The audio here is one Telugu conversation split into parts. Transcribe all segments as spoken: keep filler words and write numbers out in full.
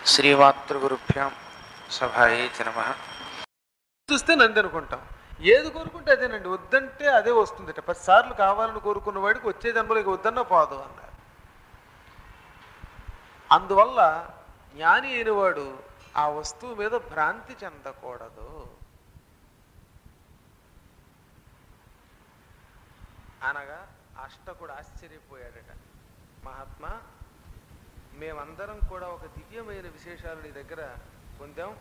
శ్రీమాతృగురుభ్యాం సభాయే నమః. చూస్తే నంది అనుకుంటాం. ఏది కోరుకుంటే అదేనండి, వద్దంటే అదే వస్తుందట. పదిసార్లు కావాలని కోరుకున్న వాడికి వచ్చే జన్మలో ఇక వద్దన్నా పోదు అన్నారు. అందువల్ల జ్ఞాని అయినవాడు ఆ వస్తువు మీద భ్రాంతి చెందకూడదు. అనగా అష్టకుడు ఆశ్చర్యపోయాడట. మహాత్మా, మేమందరం కూడా ఒక దివ్యమైన విశేషాలు నీ దగ్గర పొందాం.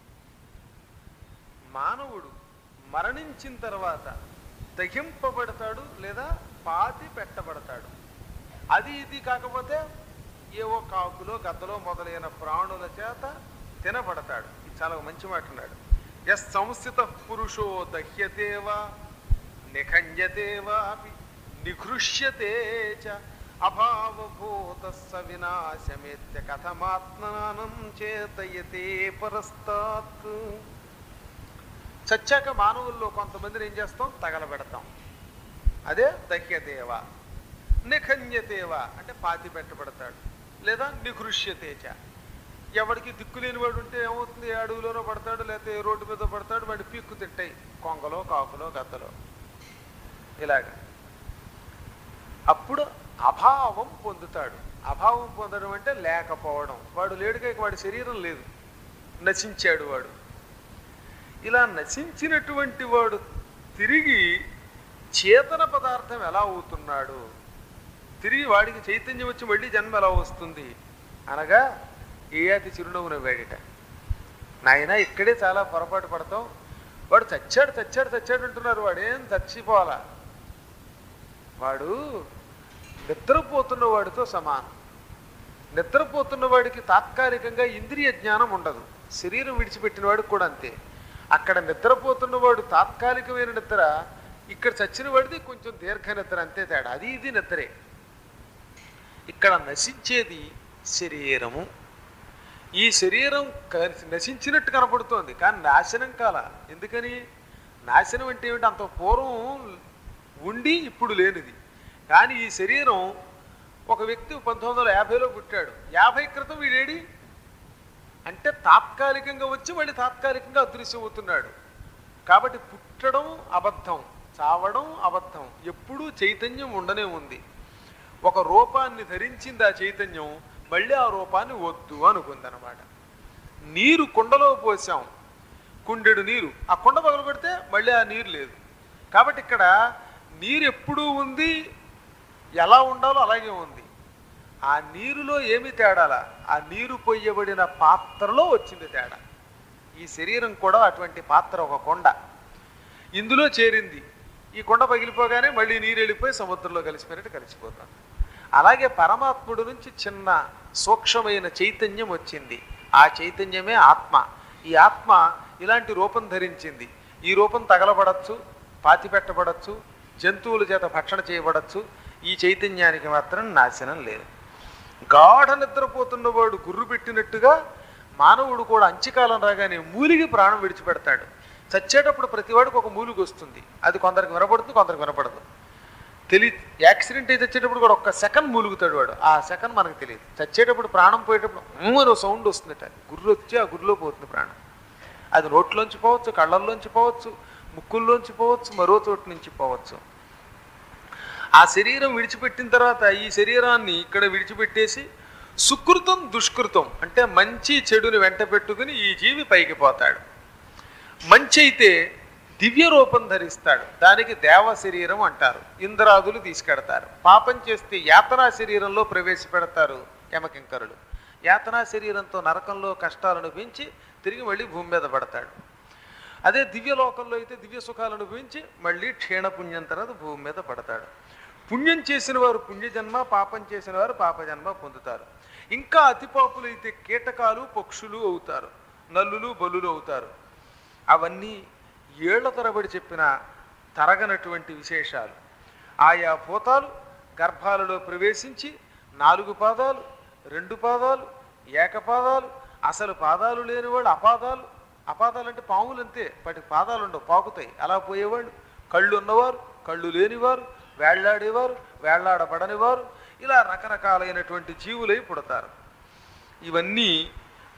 మానవుడు మరణించిన తర్వాత దహింపబడతాడు లేదా పాతి పెట్టబడతాడు. అది ఇది కాకపోతే ఏవో కాకులో గద్దలో మొదలైన ప్రాణుల చేత తినబడతాడు. ఇది చాలా మంచి మాట అన్నాడు. ఎస్ సంస్థిత పురుషో దహ్యతేవా నిఖంజతేవా నిఘృష్యతే చ అభావభూత స వినాశమేత్య కథమాత్మనానం చేతయతే పరస్తాత్. చచ్చాక మానవుల్లో కొంతమందిని ఏం చేస్తాం? తగలబెడతాం. అదే దహ్యతేవ. నిఖన్యతేవ అంటే పాతి పెట్టబడతాడు. లేదా నిఘృష్యతేచ, ఎవరికి దిక్కులేని వాడు ఉంటే ఏమవుతుంది? అడవిలోనో పడతాడు, లేకపోతే రోడ్డు మీద పడతాడు, వాడి పీక్కు తింటాయి కొంగలో కాకులో గద్దలో ఇలాగ. అప్పుడు అభావం పొందుతాడు. అభావం పొందడం అంటే లేకపోవడం. వాడు లేడుగా వాడి శరీరం లేదు, నశించాడు వాడు. ఇలా నశించినటువంటి వాడు తిరిగి చేతన పదార్థం ఎలా అవుతున్నాడు? తిరిగి వాడికి చైతన్యం వచ్చి మళ్ళీ జన్మ ఎలా వస్తుంది అనగా ఏయాతి చిరునవ్వు నవ్వాడిట. నాయన, ఇక్కడే చాలా పొరపాటు పడతాం. వాడు చచ్చాడు చచ్చాడు చచ్చాడు అంటున్నారు. వాడేం చచ్చిపోవాలా? వాడు నిద్రపోతున్న వాడితో సమానం. నిద్రపోతున్న వాడికి తాత్కాలికంగా ఇంద్రియ జ్ఞానం ఉండదు. శరీరం విడిచిపెట్టిన వాడికి కూడా అంతే. అక్కడ నిద్రపోతున్నవాడు తాత్కాలికమైన నిద్ర, ఇక్కడ చచ్చిన వాడిది కొంచెం దీర్ఘ నిద్ర, అంతే తేడా. అది ఇది నిద్రే. ఇక్కడ నశించేది శరీరము. ఈ శరీరం నశించినట్టు కనపడుతోంది, కానీ నాశనం కాల. ఎందుకని? నాశనం అంటే ఏమిటి? అంత పూర్వం ఉండి ఇప్పుడు లేనిది. కానీ ఈ శరీరం, ఒక వ్యక్తి పంతొమ్మిది వందల యాభైలో పుట్టాడు. యాభై క్రితం వీడేడి అంటే తాత్కాలికంగా వచ్చి మళ్ళీ తాత్కాలికంగా అదృశ్యం అవుతున్నాడు. కాబట్టి పుట్టడం అబద్ధం, చావడం అబద్ధం. ఎప్పుడూ చైతన్యం ఉండనే ఉంది. ఒక రూపాన్ని ధరించింది ఆ చైతన్యం, మళ్ళీ ఆ రూపాన్ని వద్దు అనుకుందనమాట. నీరు కుండలో పోసాం, కుండెడు నీరు, ఆ కుండ పగలు పెడితే మళ్ళీ ఆ నీరు లేదు. కాబట్టి ఇక్కడ నీరు ఎప్పుడూ ఉంది, ఎలా ఉండాలో అలాగే ఉంది. ఆ నీరులో ఏమి తేడాలా? ఆ నీరు పొయ్యబడిన పాత్రలో వచ్చింది తేడా. ఈ శరీరం కూడా అటువంటి పాత్ర, ఒక కొండ. ఇందులో చేరింది. ఈ కొండ పగిలిపోగానే మళ్ళీ నీరు వెళ్ళిపోయి సముద్రంలో కలిసిపోయినట్టు కలిసిపోతాం. అలాగే పరమాత్ముడు నుంచి చిన్న సూక్ష్మమైన చైతన్యం వచ్చింది. ఆ చైతన్యమే ఆత్మ. ఈ ఆత్మ ఇలాంటి రూపం ధరించింది. ఈ రూపం తగలబడచ్చు, పాతి పెట్టబడచ్చు, జంతువుల చేత భక్షణ చేయబడచ్చు. ఈ చైతన్యానికి మాత్రం నాశనం లేదు. గాఢ నిద్రపోతున్నవాడు గుర్రు పెట్టినట్టుగా మానవుడు కూడా అంత్యకాలం రాగానే మూలిగి ప్రాణం విడిచిపెడతాడు. చచ్చేటప్పుడు ప్రతివాడికి ఒక మూలిగి వస్తుంది. అది కొందరికి వినపడుతుంది, కొందరికి వినపడదు. తెలి యాక్సిడెంట్ అయితే చచ్చేటప్పుడు కూడా ఒక్క సెకండ్ మూలుగుతాడు వాడు. ఆ సెకండ్ మనకు తెలియదు. చచ్చేటప్పుడు ప్రాణం పోయేటప్పుడు మరో సౌండ్ వస్తుందట. గుర్రు వచ్చి ఆ గుర్రులో పోతుంది ప్రాణం. అది నోట్లోంచి పోవచ్చు, కళ్ళల్లోంచి పోవచ్చు, ముక్కుల్లోంచి పోవచ్చు, మరో చోటు నుంచి పోవచ్చు. ఆ శరీరం విడిచిపెట్టిన తర్వాత ఈ శరీరాన్ని ఇక్కడ విడిచిపెట్టేసి సుకృతం దుష్కృతం అంటే మంచి చెడుని వెంట పెట్టుకుని ఈ జీవి పైకి పోతాడు. మంచి అయితే దివ్య రూపం ధరిస్తాడు. దానికి దేవ శరీరం అంటారు. ఇంద్రాదులు తీసుకెడతారు. పాపం చేస్తే యాతనా శరీరంలో ప్రవేశపెడతారు యమకింకరులు. యాతనా శరీరంతో నరకంలో కష్టాలను పెంచి తిరిగి మళ్ళీ భూమి మీద పడతాడు. అదే దివ్యలోకంలో అయితే దివ్య సుఖాలను పెంచి మళ్ళీ క్షీణపుణ్యం తర్వాత భూమి మీద పడతాడు. పుణ్యం చేసిన వారు పుణ్యజన్మ, పాపం చేసిన వారు పాపజన్మ పొందుతారు. ఇంకా అతిపాపులైతే కీటకాలు పక్షులు అవుతారు, నల్లులు బలులు అవుతారు. అవన్నీ ఏళ్ల తరబడి చెప్పిన తరగనటువంటి విశేషాలు. ఆయా భూతాలు గర్భాలలో ప్రవేశించి నాలుగు పాదాలు, రెండు పాదాలు, ఏకపాదాలు, అసలు పాదాలు లేనివాడు అపాదాలు. అపాదాలు అంటే పాములు అంతే, వాటికి పాదాలు ఉండవు, పాకుతాయి. అలా పోయేవాళ్ళు. కళ్ళు ఉన్నవారు, కళ్ళు లేనివారు, వేళ్లాడేవారు, వేళ్లాడబడనివారు, ఇలా రకరకాలైనటువంటి జీవులై పుడతారు. ఇవన్నీ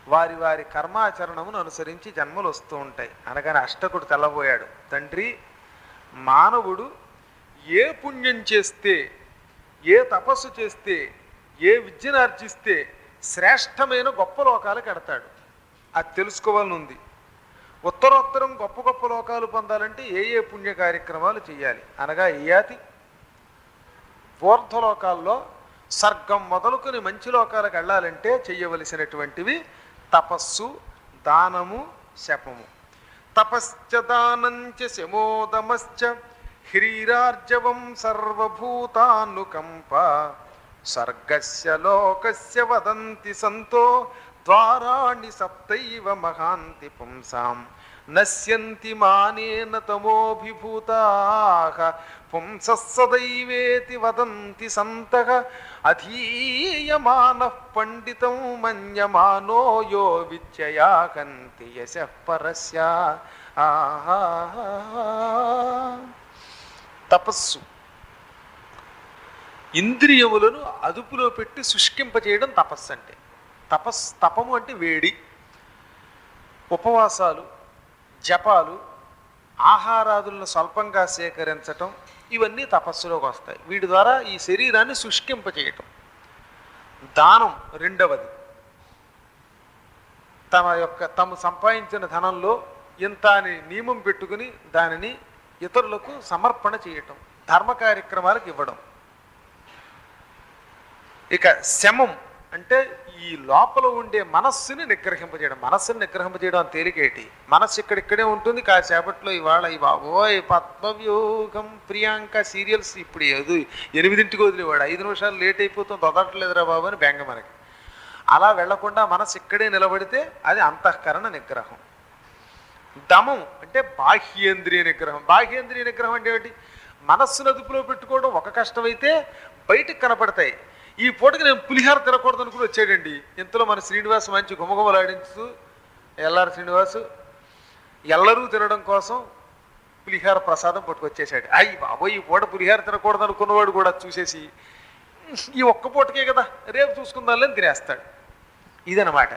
వారి వారి కర్మాచరణమును అనుసరించి జన్మలు వస్తూ ఉంటాయి అనగానే అష్టకుడు తెల్లబోయాడు. తండ్రి, మానవుడు ఏ పుణ్యం చేస్తే, ఏ తపస్సు చేస్తే, ఏ విద్యను ఆర్జిస్తే శ్రేష్టమైన గొప్ప లోకాలకు ఎడతాడు, అది తెలుసుకోవాలని ఉంది. ఉత్తరోత్తరం గొప్ప గొప్ప లోకాలు పొందాలంటే ఏ ఏ పుణ్య కార్యక్రమాలు చేయాలి అనగా ఇయాతి ఊర్ధ్వలోకాల్లో సర్గం మొదలుకొని మంచి లోకాలకు వెళ్ళాలంటే చెయ్యవలసినటువంటివి తపస్సు, దానము, శపము. తపశ్చ దానంచ శమోదమశ్చ హ్రీరార్జవం సర్వభూతానుకంప సర్గస్య లోకస్య వదంతి సంతో ద్వారాణి సప్తైవ మహాంతి పుంసాం నశ్యంతి మానేన తమోభిభూతాః పుంసః సదైవేతి వదంతి సంతః అధీయమానః పండితం మన్యమానో యో విద్యయాకంతి యశః పరస్య. ఆహా. తపస్సు ఇంద్రియములను అదుపులో పెట్టి శుష్కింపచేయడం తపస్సు అంటే. తపస్ తపము అంటే వేడి, ఉపవాసాలు, జపాలు, ఆహారాదులను స్వల్పంగా సేకరించటం, ఇవన్నీ తపస్సులోకి వస్తాయి. వీటి ద్వారా ఈ శరీరాన్ని శుష్కింపచేయటం. దానం రెండవది. తమ యొక్క తాము సంపాదించిన ధనంలో ఇంత అని నియమం పెట్టుకుని దానిని ఇతరులకు సమర్పణ చేయటం, ధర్మ కార్యక్రమాలకు ఇవ్వడం. ఇక శమం అంటే ఈ లోపల ఉండే మనస్సుని నిగ్రహింపజేయడం. మనస్సుని నిగ్రహింపజేయడం అని తేలికేటి. మనస్సు ఇక్కడిక్కడే ఉంటుంది. కాసేపట్లో ఇవాళ ఈ బాబోయ్ పద్మవ్యూహం ప్రియాంక సీరియల్స్ ఇప్పుడు ఏదో ఎనిమిదింటికి వదిలేవాడు, ఐదు నిమిషాలు లేట్ అయిపోతుంది, తొదట్లేదురా బాబు అని బెంగ మనకి. అలా వెళ్లకుండా మనస్సు ఇక్కడే నిలబడితే అది అంతఃకరణ నిగ్రహం. దమం అంటే బాహ్యేంద్రియ నిగ్రహం. బాహ్యేంద్రియ నిగ్రహం అంటే ఏమిటి? మనస్సును అదుపులో పెట్టుకోవడం ఒక కష్టమైతే బయటకు కనపడతాయి. ఈ పూటకి నేను పులిహార తినకూడదు అనుకుని వచ్చాడండి. ఇంతలో మన శ్రీనివాసు మంచి గుమగుమలాడించు ఎల్లారు శ్రీనివాసు ఎల్లరూ తినడం కోసం పులిహార ప్రసాదం పట్టుకొచ్చేసాడు. అయ్యి బాబోయ్, ఈ పూట పులిహార తినకూడదు అనుకున్నవాడు కూడా చూసేసి ఈ ఒక్క పూటకే కదా రేపు చూసుకుందాలని తినేస్తాడు. ఇదనమాట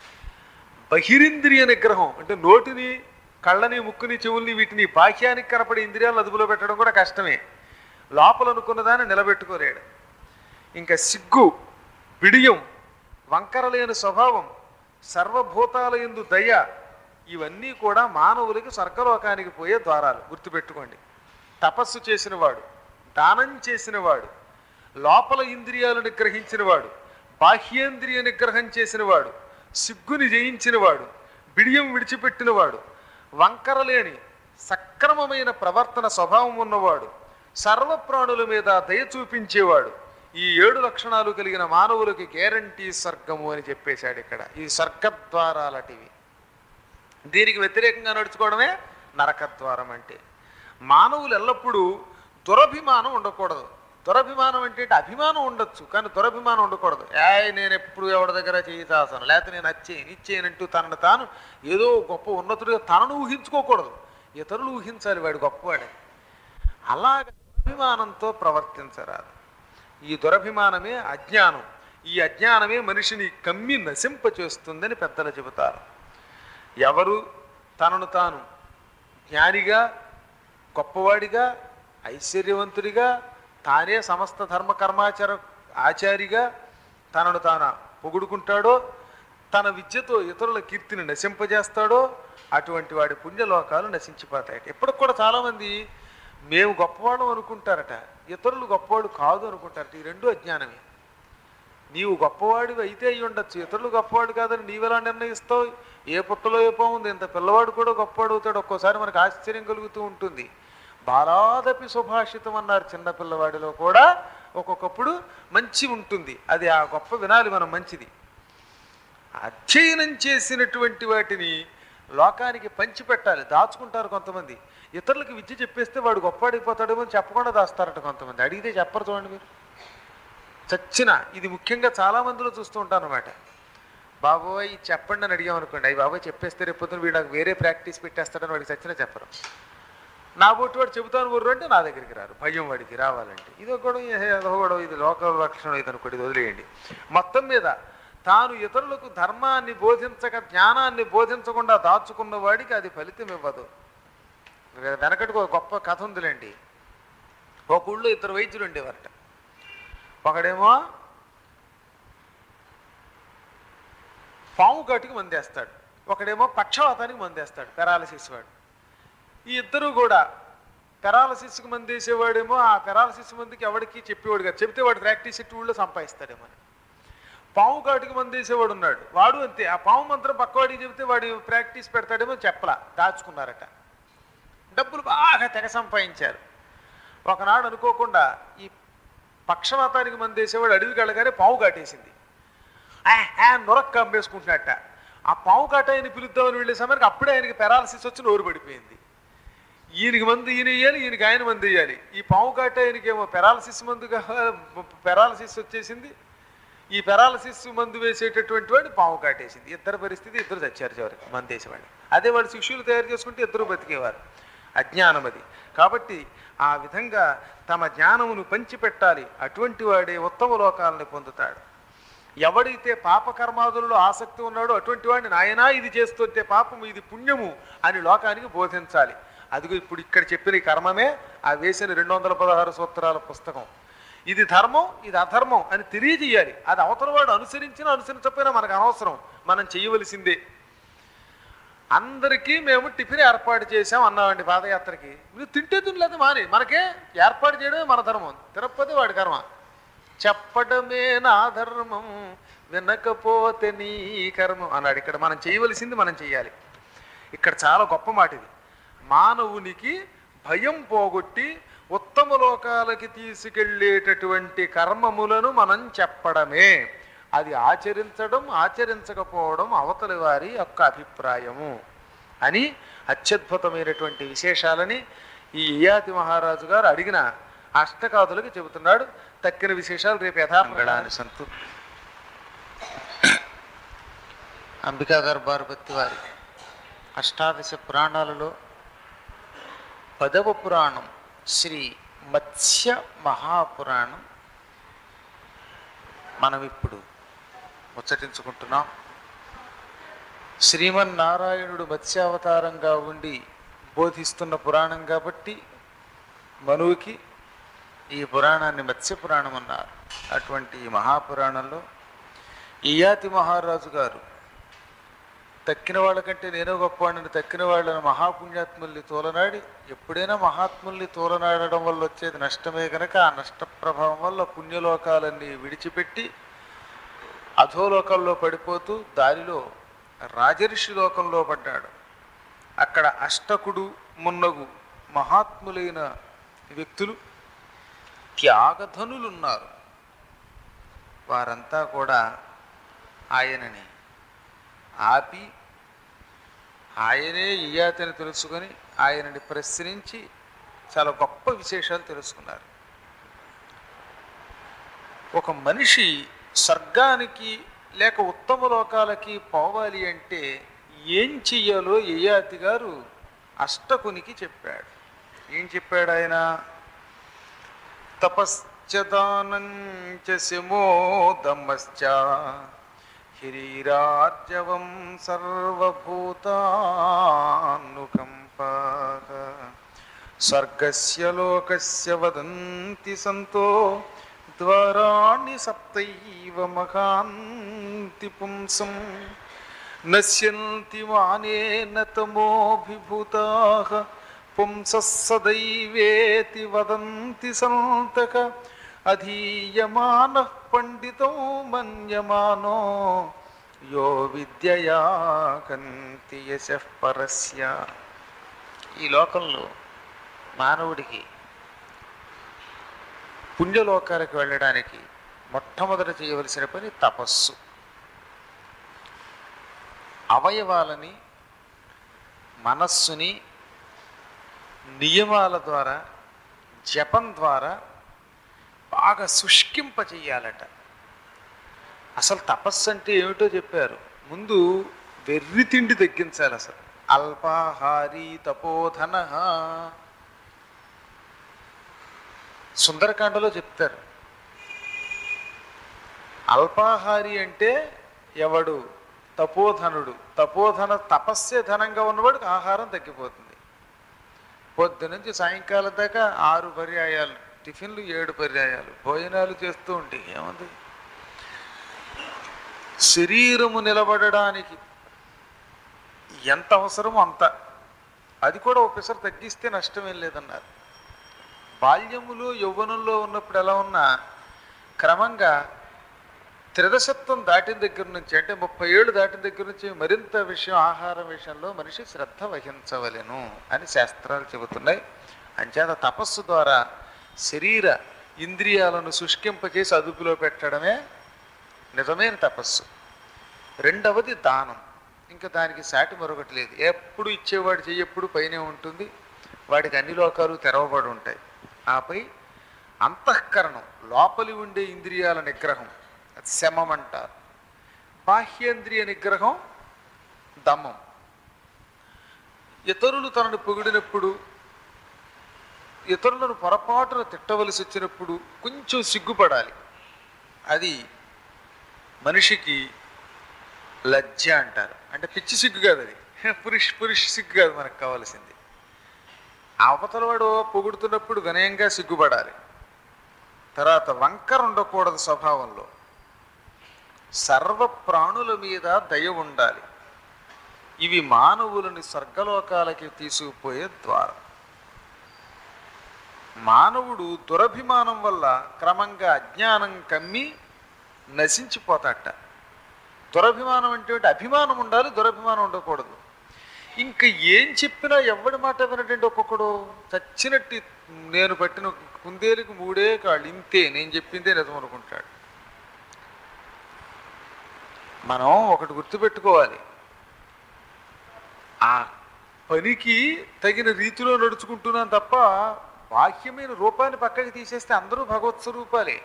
బహిరింద్రియ నిగ్రహం. అంటే నోటిని, కళ్ళని, ముక్కుని, చెవుల్ని, వీటిని బాహ్యానికి కనపడే ఇంద్రియాలను అదుపులో పెట్టడం కూడా కష్టమే. లోపల అనుకున్నదాన్ని నిలబెట్టుకోలేడు. ఇంకా సిగ్గు, బిడియం, వంకరలేని స్వభావం, సర్వభూతాల యందు దయ, ఇవన్నీ కూడా మానవులకి స్వర్గలోకానికి పోయే ద్వారాలు. గుర్తుపెట్టుకోండి. తపస్సు చేసినవాడు, దానం చేసినవాడు, లోపల ఇంద్రియాలు నిగ్రహించినవాడు, బాహ్యేంద్రియ నిగ్రహం చేసినవాడు, సిగ్గుని జయించినవాడు, బిడియం విడిచిపెట్టినవాడు, వంకరలేని సక్రమమైన ప్రవర్తన స్వభావం ఉన్నవాడు, సర్వప్రాణుల మీద దయ చూపించేవాడు, ఈ ఏడు లక్షణాలు కలిగిన మానవులకి గ్యారంటీ స్వర్గము అని చెప్పేశాడు ఇక్కడ. ఈ స్వర్గద్వారాలటివి. దీనికి వ్యతిరేకంగా నడుచుకోవడమే నరకద్వారం అంటే. మానవులు ఎల్లప్పుడూ దురభిమానం ఉండకూడదు. దురభిమానం అంటే అభిమానం ఉండొచ్చు, కానీ దురభిమానం ఉండకూడదు. ఏ నేను ఎప్పుడు ఎవరి దగ్గర చేయి తాసాను, లేకపోతే నేను అచ్చేయను ఇచ్చేయనంటూ తనను తాను ఏదో గొప్ప ఉన్నతుడిగా తనను ఊహించుకోకూడదు. ఇతరులు ఊహించాలి వాడు గొప్పవాడే. అలాగ దురభిమానంతో ప్రవర్తించరాదు. ఈ దురభిమానమే అజ్ఞానం. ఈ అజ్ఞానమే మనిషిని కమ్మి నశింపచేస్తుందని పెద్దలు చెబుతారు. ఎవరు తనను తాను జ్ఞానిగా, గొప్పవాడిగా, ఐశ్వర్యవంతుడిగా, తానే సమస్త ధర్మ కర్మాచార ఆచారిగా తనను తాను పొగుడుకుంటాడో, తన విద్యతో ఇతరుల కీర్తిని నశింపజేస్తాడో అటువంటి వాడి పుణ్యలోకాలు నశించిపోతాయి. ఎప్పటికి కూడా చాలామంది మేము గొప్పవాళ్ళం అనుకుంటారట, ఇతరులు గొప్పవాడు కాదు అనుకుంటారట. ఈ రెండు అజ్ఞానమే. నీవు గొప్పవాడివి అయితే అయ్యి ఉండొచ్చు, ఇతరులు గొప్పవాడు కాదని నీవెలా నిర్ణయిస్తావు? ఏ పుట్టలో ఏ పోతుంది, ఇంత పిల్లవాడు కూడా గొప్పవాడు అవుతాడు. ఒక్కోసారి మనకు ఆశ్చర్యం కలుగుతూ ఉంటుంది. బాలాదపి సుభాషితం అన్నారు. చిన్నపిల్లవాడిలో కూడా ఒక్కొక్కప్పుడు మంచి ఉంటుంది. అది ఆ గొప్ప వినాలి మనం. మంచిది అధ్యయనం చేసినటువంటి వాటిని లోకానికి పంచిపెట్టాలి. దాచుకుంటారు కొంతమంది. ఇతరులకు విద్య చెప్పేస్తే వాడు గొప్పవాడిపోతాడేమో అని చెప్పకుండా దాస్తారట కొంతమంది. అడిగితే చెప్పరు. చూడండి మీరు చచ్చిన. ఇది ముఖ్యంగా చాలామందిలో చూస్తూ ఉంటాను అనమాట. బాబోయ్ చెప్పండి అని అడిగామనుకోండి, అయ్యి బాబోయ్ చెప్పేస్తే రేపొద్దున వీడు నాకు వేరే ప్రాక్టీస్ పెట్టేస్తాడని వాడికి చచ్చినా చెప్పరు. నా బొట్టు వాడు చెబుతాను ఊరు అంటే నా దగ్గరికి రారు. భయం వాడికి రావాలంటే. ఇది గొడవ, ఏదో గొడవ. ఇది లోక లక్షణం ఇది అనుకోండి, ఇది వదిలేయండి. మొత్తం మీద తాను ఇతరులకు ధర్మాన్ని బోధించక జ్ఞానాన్ని బోధించకుండా దాచుకున్న వాడికి అది ఫలితం ఇవ్వదు. వెనకటికి ఒక గొప్ప కథ ఉందిలేండి. ఒక ఊళ్ళో ఇద్దరు వైద్యులు ఉండేవారట. ఒకడేమో పాము కాటికి మందేస్తాడు, ఒకడేమో పక్షవాతానికి మందేస్తాడు, పెరాలసిస్ వాడు. ఈ ఇద్దరు కూడా పెరాలసిస్కి మందేసేవాడేమో ఆ పెరాలసిస్ మందికి ఎవరికి చెప్పేవాడు కాదు, చెప్తే వాడు ప్రాక్టీస్ ఎట్టి ఊళ్ళో సంపాదిస్తాడేమో. పాము కాటికి మందేసేవాడు ఉన్నాడు, వాడు అంతే. ఆ పాము మంత్రం పక్కవాడికి చెబితే వాడు ప్రాక్టీస్ పెడతాడేమో, చెప్పలా, దాచుకున్నారట. డబ్బులు బాగా తెగ సంపాదించారు. ఒకనాడు అనుకోకుండా ఈ పక్షవాతానికి మందేసేవాడు అడవికి వెళ్ళగానే పాము కాటేసింది. నొరక్క అమ్మేసుకుంటున్నట్ట. ఆ పాము కాటాయని పిలుద్దామని వెళ్ళే సమయానికి అప్పుడే ఆయనకి పెరాలసిస్ వచ్చి నోరు పడిపోయింది. ఈయనకి మందు ఈయన వేయాలి, ఈయనకి ఆయన మందు వేయాలి. ఈ పాము కాటాయనికి ఏమో పెరాలసిస్ మందుగా పెరాలసిస్ వచ్చేసింది, ఈ పెరాలసిస్ మందు వేసేటటువంటి వాడు పాము కాటేసింది. ఇద్దరు పరిస్థితి, ఇద్దరు చచ్చారు చివరికి మందు వేసేవాడు. అదే వాడు శిష్యులు తయారు చేసుకుంటే ఇద్దరు బతికేవారు. అజ్ఞానం అది. కాబట్టి ఆ విధంగా తమ జ్ఞానమును పంచిపెట్టాలి. అటువంటి వాడే ఉత్తమ లోకాలను పొందుతాడు. ఎవడైతే పాపకర్మాదులలో ఆసక్తి ఉన్నాడో అటువంటి వాడిని నాయనా ఇది చేస్తుంటే పాపము, ఇది పుణ్యము అని లోకానికి బోధించాలి. అదిగో ఇప్పుడు ఇక్కడ చెప్పిన ఈ కర్మమే ఆ వేసిన రెండు వందల పదహారు సూత్రాల పుస్తకం. ఇది ధర్మం, ఇది అధర్మం అని తెలియజేయాలి. అది అవతల వాడు అనుసరించినా అనుసరించకపోయినా మనకు అనవసరం, మనం చేయవలసిందే. అందరికీ మేము టిఫిన్ ఏర్పాటు చేసాం అన్నామండి పాదయాత్రకి. మీరు తింటే తినలేదు మాని, మనకే ఏర్పాటు చేయడమే మన ధర్మం, తినకపోతే వాడి కర్మ. చెప్పడమే నా ధర్మం, వినకపోతే నీ కర్మం అన్నాడు. ఇక్కడ మనం చేయవలసింది మనం చెయ్యాలి. ఇక్కడ చాలా గొప్ప మాట ఇది. మానవునికి భయం పోగొట్టి ఉత్తమ లోకాలకి తీసుకెళ్ళేటటువంటి కర్మములను మనం చెప్పడమే. అది ఆచరించడం ఆచరించకపోవడం అవతలి వారి యొక్క అభిప్రాయము అని అత్యద్భుతమైనటువంటి విశేషాలని ఈ యయాతి మహారాజు గారు అడిగిన అష్టకాదులకు చెబుతున్నాడు. తక్కిన విశేషాలు రేపు యథామంగళాన్ని సంతు. అంబికా గర్భారపతి వారి అష్టాదశ పురాణాలలో పదవ పురాణం శ్రీ మత్స్య మహాపురాణం మనం ఇప్పుడు ముచ్చటించుకుంటున్నాం. శ్రీమన్నారాయణుడు మత్స్యావతారంగా ఉండి బోధిస్తున్న పురాణం కాబట్టి మనువుకి ఈ పురాణాన్ని మత్స్య పురాణం అన్నారు. అటువంటి ఈ మహాపురాణంలో యయాతి మహారాజు గారు తక్కిన వాళ్ళకంటే నేనో గొప్పవాడిని, తక్కిన వాళ్ళని మహాపుణ్యాత్ముల్ని తోలనాడి, ఎప్పుడైనా మహాత్ముల్ని తోలనాడడం వల్ల వచ్చేది నష్టమే కనుక ఆ నష్ట ప్రభావం వల్ల పుణ్యలోకాలన్నీ విడిచిపెట్టి అధోలోకంలో పడిపోతూ దారిలో రాజర్షి లోకంలో పడ్డాడు. అక్కడ అష్టకుడు మున్నగు మహాత్ములైన వ్యక్తులు, త్యాగధనులున్నారు. వారంతా కూడా ఆయనని ఆపి ఆయనే యయాతిని తెలుసుకొని ఆయనని ప్రశ్నించి చాలా గొప్ప విశేషాలు తెలుసుకున్నారు. ఒక మనిషి స్వర్గానికి లేక ఉత్తమ లోకాలకి పోవాలి అంటే ఏం చెయ్యాలో యయాతి గారు అష్టకునికి చెప్పాడు. ఏం చెప్పాడు ఆయన? తపశ్చదానంచ శమోదమశ్చ హిరీరార్జవం సర్వభూతానుకంపః స్వర్గస్య లోకస్య వదంతి సంతో ద్వారాణి సప్తైవ మహాంతి పుంసం నశ్యంతి మానేన తమోభిభూతాః పుంసః సదైవేతి వదంతి సంతక అధీయమానః పండితో మన్యమానో యో విద్యయా కంతి యశః పరస్య. ఈ లోకంలో మానవుడికి పుణ్యలోకాలకు వెళ్ళడానికి మొట్టమొదట చేయవలసిన పని తపస్సు. అవయవాలని మనస్సుని నియమాల ద్వారా జపం ద్వారా బాగా శుష్కింప చెయ్యాలట. అసలు తపస్సు అంటే ఏమిటో చెప్పారు. ముందు వెర్రి తిండి తగ్గించాలి. అసలు అల్పాహారీ తపోధన సుందరకాండలో చెప్తారు. అల్పాహారి అంటే ఎవడు తపోధనుడు, తపోధన తపస్సే ధనంగా ఉన్నవాడికి ఆహారం తగ్గిపోతుంది. పొద్దు నుంచి సాయంకాలం దాకా ఆరు పర్యాయాలు టిఫిన్లు, ఏడు పర్యాయాలు భోజనాలు చేస్తూ ఉంటే ఏముంది? శరీరము నిలబడడానికి ఎంత అవసరమో అంత, అది కూడా ఒకసారి తగ్గిస్తే నష్టమేం లేదన్నారు. బాల్యములో యౌవనంలో ఉన్నప్పుడు ఎలా ఉన్నా క్రమంగా త్రిదశత్వం దాటిన దగ్గర నుంచి, అంటే ముప్పై ఏళ్ళు దాటిన దగ్గర నుంచి మరింత విషయం ఆహారం విషయంలో మనిషి శ్రద్ధ వహించవలెను అని శాస్త్రాలు చెబుతున్నాయి. అంచేత తపస్సు ద్వారా శరీర ఇంద్రియాలను శుష్కింపచేసి అదుపులో పెట్టడమే నిజమైన తపస్సు. రెండవది దానం. ఇంకా దానికి సాటి మరొకటి లేదు. ఎప్పుడు ఇచ్చేవాడు చెయ్యప్పుడు పైనే ఉంటుంది, వాడికి అన్ని లోకాలు తెరవబడి ఉంటాయి. ఆపై అంతఃకరణం, లోపలి ఉండే ఇంద్రియాల నిగ్రహం, అది శమం అంటారు. బాహ్యేంద్రియ నిగ్రహం దమం. ఇతరులు తనను పొగిడినప్పుడు, ఇతరులను పొరపాటున తిట్టవలసి వచ్చినప్పుడు కొంచెం సిగ్గుపడాలి. అది మనిషికి లజ్జ అంటారు. అంటే పిచ్చి సిగ్గు కాదు, అది పురుష్ పురుష్ సిగ్గు కాదు మనకు కావాల్సింది. అవతల వాడు పొగుడుతున్నప్పుడు వినయంగా సిగ్గుపడాలి. తర్వాత వంకర ఉండకూడదు స్వభావంలో. సర్వ ప్రాణుల మీద దయ ఉండాలి. ఇవి మానవులని స్వర్గలోకాలకి తీసుకుపోయే ద్వారం. మానవుడు దురభిమానం వల్ల క్రమంగా అజ్ఞానం కమ్మి నశించిపోతాట. దురభిమానం అంటే అభిమానం ఉండాలి, దురభిమానం ఉండకూడదు. ఇంకా ఏం చెప్పినా ఎవడి మాట వినటండి. ఒక్కొక్కడు చచ్చినట్టు నేను పట్టిన కుందేలుకి మూడే కాళ్ళు, ఇంతే, నేను చెప్పిందే నిజం అనుకుంటాడు. మనం ఒకటి గుర్తుపెట్టుకోవాలి, ఆ పనికి తగిన రీతిలో నడుచుకుంటున్నాం తప్ప బాహ్యమైన రూపాన్ని పక్కకి తీసేస్తే అందరూ భగవత్ స్వరూపాలే.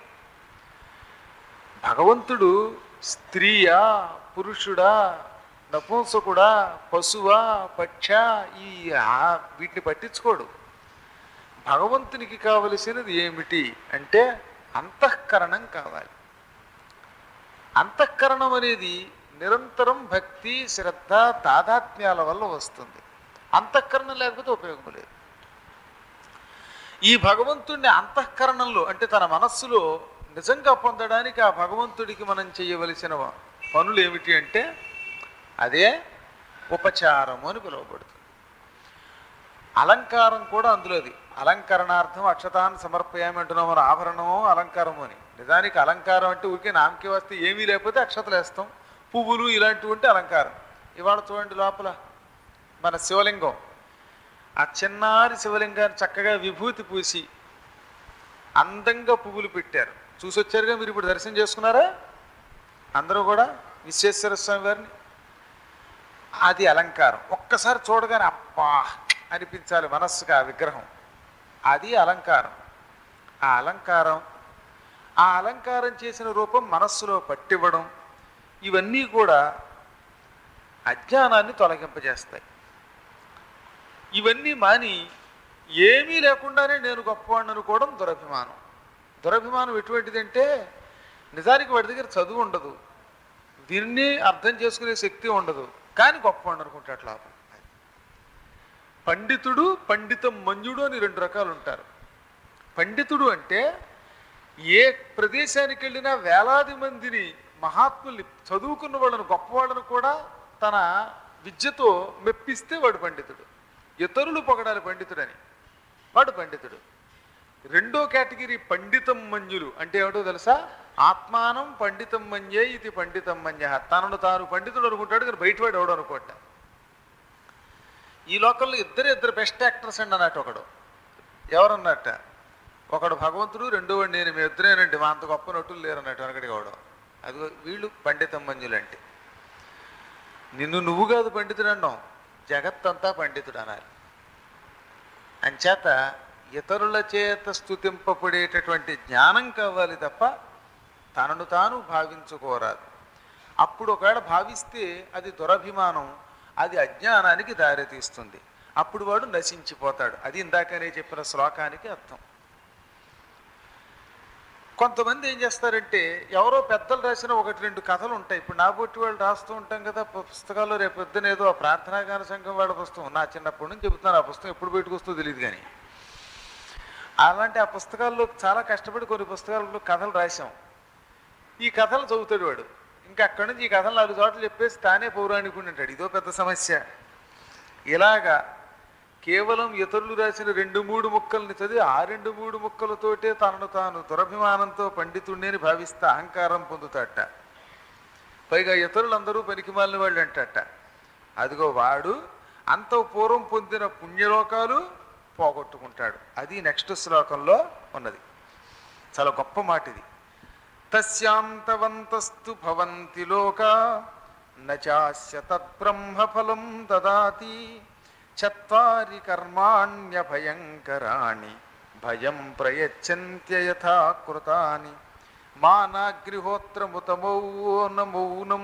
భగవంతుడు స్త్రీయా, పురుషుడా, నపుంసకుడా, పశువా, పక్ష, ఈ వీటిని పట్టించుకోడు. భగవంతునికి కావలసినది ఏమిటి అంటే అంతఃకరణం కావాలి. అంతఃకరణం అనేది నిరంతరం భక్తి, శ్రద్ధ, తాదాత్మ్యాల వల్ల వస్తుంది. అంతఃకరణం లేకపోతే ఉపయోగం లేదు. ఈ భగవంతుడిని అంతఃకరణంలో అంటే తన మనస్సులో నిజంగా పొందడానికి ఆ భగవంతుడికి మనం చేయవలసిన పనులు ఏమిటి అంటే అదే ఉపచారము అని పిలువబడుతుంది. అలంకారం కూడా అందులోది. అలంకరణార్థం అక్షతాన్ని సమర్పయామి అంటున్నాం మన, ఆభరణము అలంకారము అని. నిజానికి అలంకారం అంటే ఊరికే నామకే వస్తే ఏమీ లేకపోతే అక్షతలు వేస్తాం, పువ్వులు ఇలాంటివి ఉంటే అలంకారం. ఇవాళ చూడండి లోపల మన శివలింగం, ఆ చిన్నారి శివలింగాన్ని చక్కగా విభూతి పూసి అందంగా పువ్వులు పెట్టారు. చూసొచ్చారుగా మీరు, ఇప్పుడు దర్శనం చేసుకున్నారా అందరూ కూడా విశ్వేశ్వర స్వామి వారిని. అది అలంకారం. ఒక్కసారి చూడగానే అబ్బా అనిపించాలి మనస్సుగా ఆ విగ్రహం. అది అలంకారం. ఆ అలంకారం ఆ అలంకారం చేసిన రూపం మనస్సులో పట్టివ్వడం, ఇవన్నీ కూడా అజ్ఞానాన్ని తొలగింపజేస్తాయి. ఇవన్నీ మాని ఏమీ లేకుండానే నేను గొప్పవాడిని అనుకోవడం దురభిమానం. దురభిమానం ఎటువంటిదంటే నిజానికి వాడి దగ్గర చదువు ఉండదు, దీన్ని అర్థం చేసుకునే శక్తి ఉండదు, కానీ గొప్పవాడిని అనుకుంటాడు లాభం. పండితుడు, పండితం మంజుడు అని రెండు రకాలు ఉంటారు. పండితుడు అంటే ఏ ప్రదేశానికి వెళ్ళినా వేలాది మందిని మహాత్ముల్ని, చదువుకున్న వాళ్ళను, గొప్పవాళ్ళను కూడా తన విద్యతో మెప్పిస్తే వాడు పండితుడు. ఇతరులు పొగడాలి పండితుడని, వాడు పండితుడు. రెండో కేటగిరీ పండితం మంజులు అంటే ఏమిటో తెలుసా? ఆత్మానం పండితం మంజే ఇది పండితం మంజ. తనను తాను పండితుడు అనుకుంటాడు, కానీ బయటవాడు ఎవడు అనుకోట. ఈ లోకంలో ఇద్దరు ఇద్దరు బెస్ట్ యాక్టర్స్ అండి అన్నట్టు. ఒకడు ఎవరన్నట్ట, ఒకడు భగవంతుడు, రెండో వాడు నేను, మీ ఇద్దరేనండి, మా అంత గొప్ప నటులు లేరు అన్నట్టు వెనకడికి అవడం. అది వీళ్ళు పండితం మంజులు అంటే. నిన్ను నువ్వు కాదు పండితుడు అన్నాం, జగత్తంతా పండితుడు అనాలి. అంచేత ఇతరుల చేత స్తుతింపబడేటటువంటి జ్ఞానం కావాలి తప్ప తనను తాను భావించుకోరాదు. అప్పుడు ఒకవేళ భావిస్తే అది దురభిమానం, అది అజ్ఞానానికి దారితీస్తుంది. అప్పుడు వాడు నశించిపోతాడు. అది ఇందాకనే చెప్పిన శ్లోకానికి అర్థం. కొంతమంది ఏం చేస్తారంటే ఎవరో పెద్దలు రాసిన ఒకటి రెండు కథలు ఉంటాయి. ఇప్పుడు నా బొట్టి వాళ్ళు రాస్తూ ఉంటాం కదా పుస్తకాల్లో, రేపు పొద్దున ఏదో ప్రార్థనా గాన సంఘం వాళ్ళ పుస్తకం, నా చిన్నప్పటి నుంచి చెబుతున్నాను, ఆ పుస్తకం ఎప్పుడు బయటకు వస్తుందో తెలియదు. కానీ అలాంటి ఆ పుస్తకాల్లో చాలా కష్టపడి కొన్ని పుస్తకాల్లో కథలు రాసాం. ఈ కథలు చదువుతాడు వాడు, ఇంకా అక్కడి నుంచి ఈ కథలు నాలుగు చోట్ల చెప్పేసి తానే పౌరాణికుడు అంటాడు. ఇదో పెద్ద సమస్య. ఇలాగా కేవలం ఇతరులు రాసిన రెండు మూడు ముక్కల్ని చదివి ఆ రెండు మూడు ముక్కలతోటే తనను తాను దురభిమానంతో పండితుడిని భావిస్తే అహంకారం పొందుతాట. పైగా ఇతరులందరూ పనికిమాలిన వాళ్ళు అంటట. అదిగో వాడు అంత పూర్వం పొందిన పుణ్యలోకాలు పోగొట్టుకుంటాడు. అది నెక్స్ట్ శ్లోకంలో ఉన్నది. చాలా గొప్ప మాట ఇది. తస్యాంతవంతస్తు భవంతి లోకా నచాస్య తద్బ్రహ్మఫలం దదాతి చత్వారి కర్మాణ్యభయంకరాణి భయం ప్రయచ్చంత్యయథా కృతాని మానాగ్నిహోత్రముతమౌనమౌనం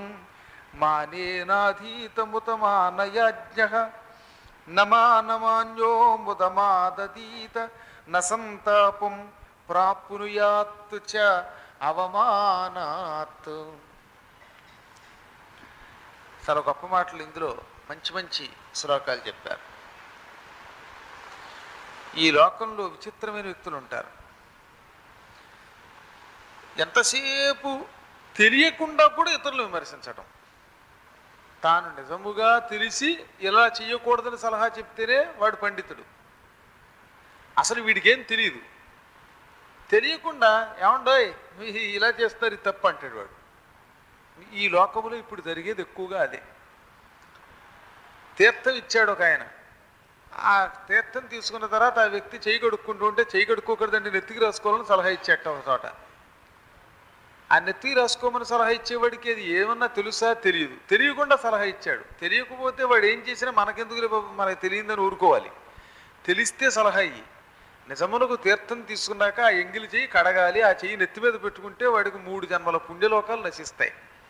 మానేనాధీతముతమానయాజ్ఞః నమానమాన్యో ముదమాదదీత నసంతాపం ప్రాప్నుయాత్ చ అవమానాత్. చాలా గొప్ప మాటలు ఇందులో, మంచి మంచి శ్లోకాలు చెప్పారు. ఈ లోకంలో విచిత్రమైన వ్యక్తులు ఉంటారు. ఎంతసేపు తెలియకుండా కూడా ఇతరులు విమర్శించడం, తాను నిజముగా తెలిసి ఇలా చేయకూడదని సలహా చెప్తేనే వాడు పండితుడు. అసలు వీడికేం తెలియదు, తెలియకుండా ఏమండోయ్ మీ ఇలా చేస్తారు ఇది తప్పు అంటాడు వాడు. ఈ లోకంలో ఇప్పుడు జరిగేది ఎక్కువగా అదే. తీర్థం ఇచ్చాడు ఒక ఆయన, ఆ తీర్థం తీసుకున్న తర్వాత ఆ వ్యక్తి చేయి కడుక్కుంటూ ఉంటే చేయి కడుక్కోకూడదండి నెత్తికి రాసుకోవాలని సలహా ఇచ్చేట ఒక చోట. ఆ నెత్తికి రాసుకోమని సలహా ఇచ్చేవాడికి అది ఏమన్నా తెలుసా తెలియదు, తెలియకుండా సలహా ఇచ్చాడు. తెలియకపోతే వాడు ఏం చేసినా మనకెందుకు మనకు తెలియదని ఊరుకోవాలి. తెలిస్తే సలహా ఇయ్యి. నిజమునకు తీర్థం తీసుకున్నాక ఆ ఎంగిలి చెయ్యి కడగాలి, ఆ చెయ్యి నెత్తి మీద పెట్టుకుంటే వాడికి మూడు జన్మల పుణ్యలోకాలు నశిస్తాయి.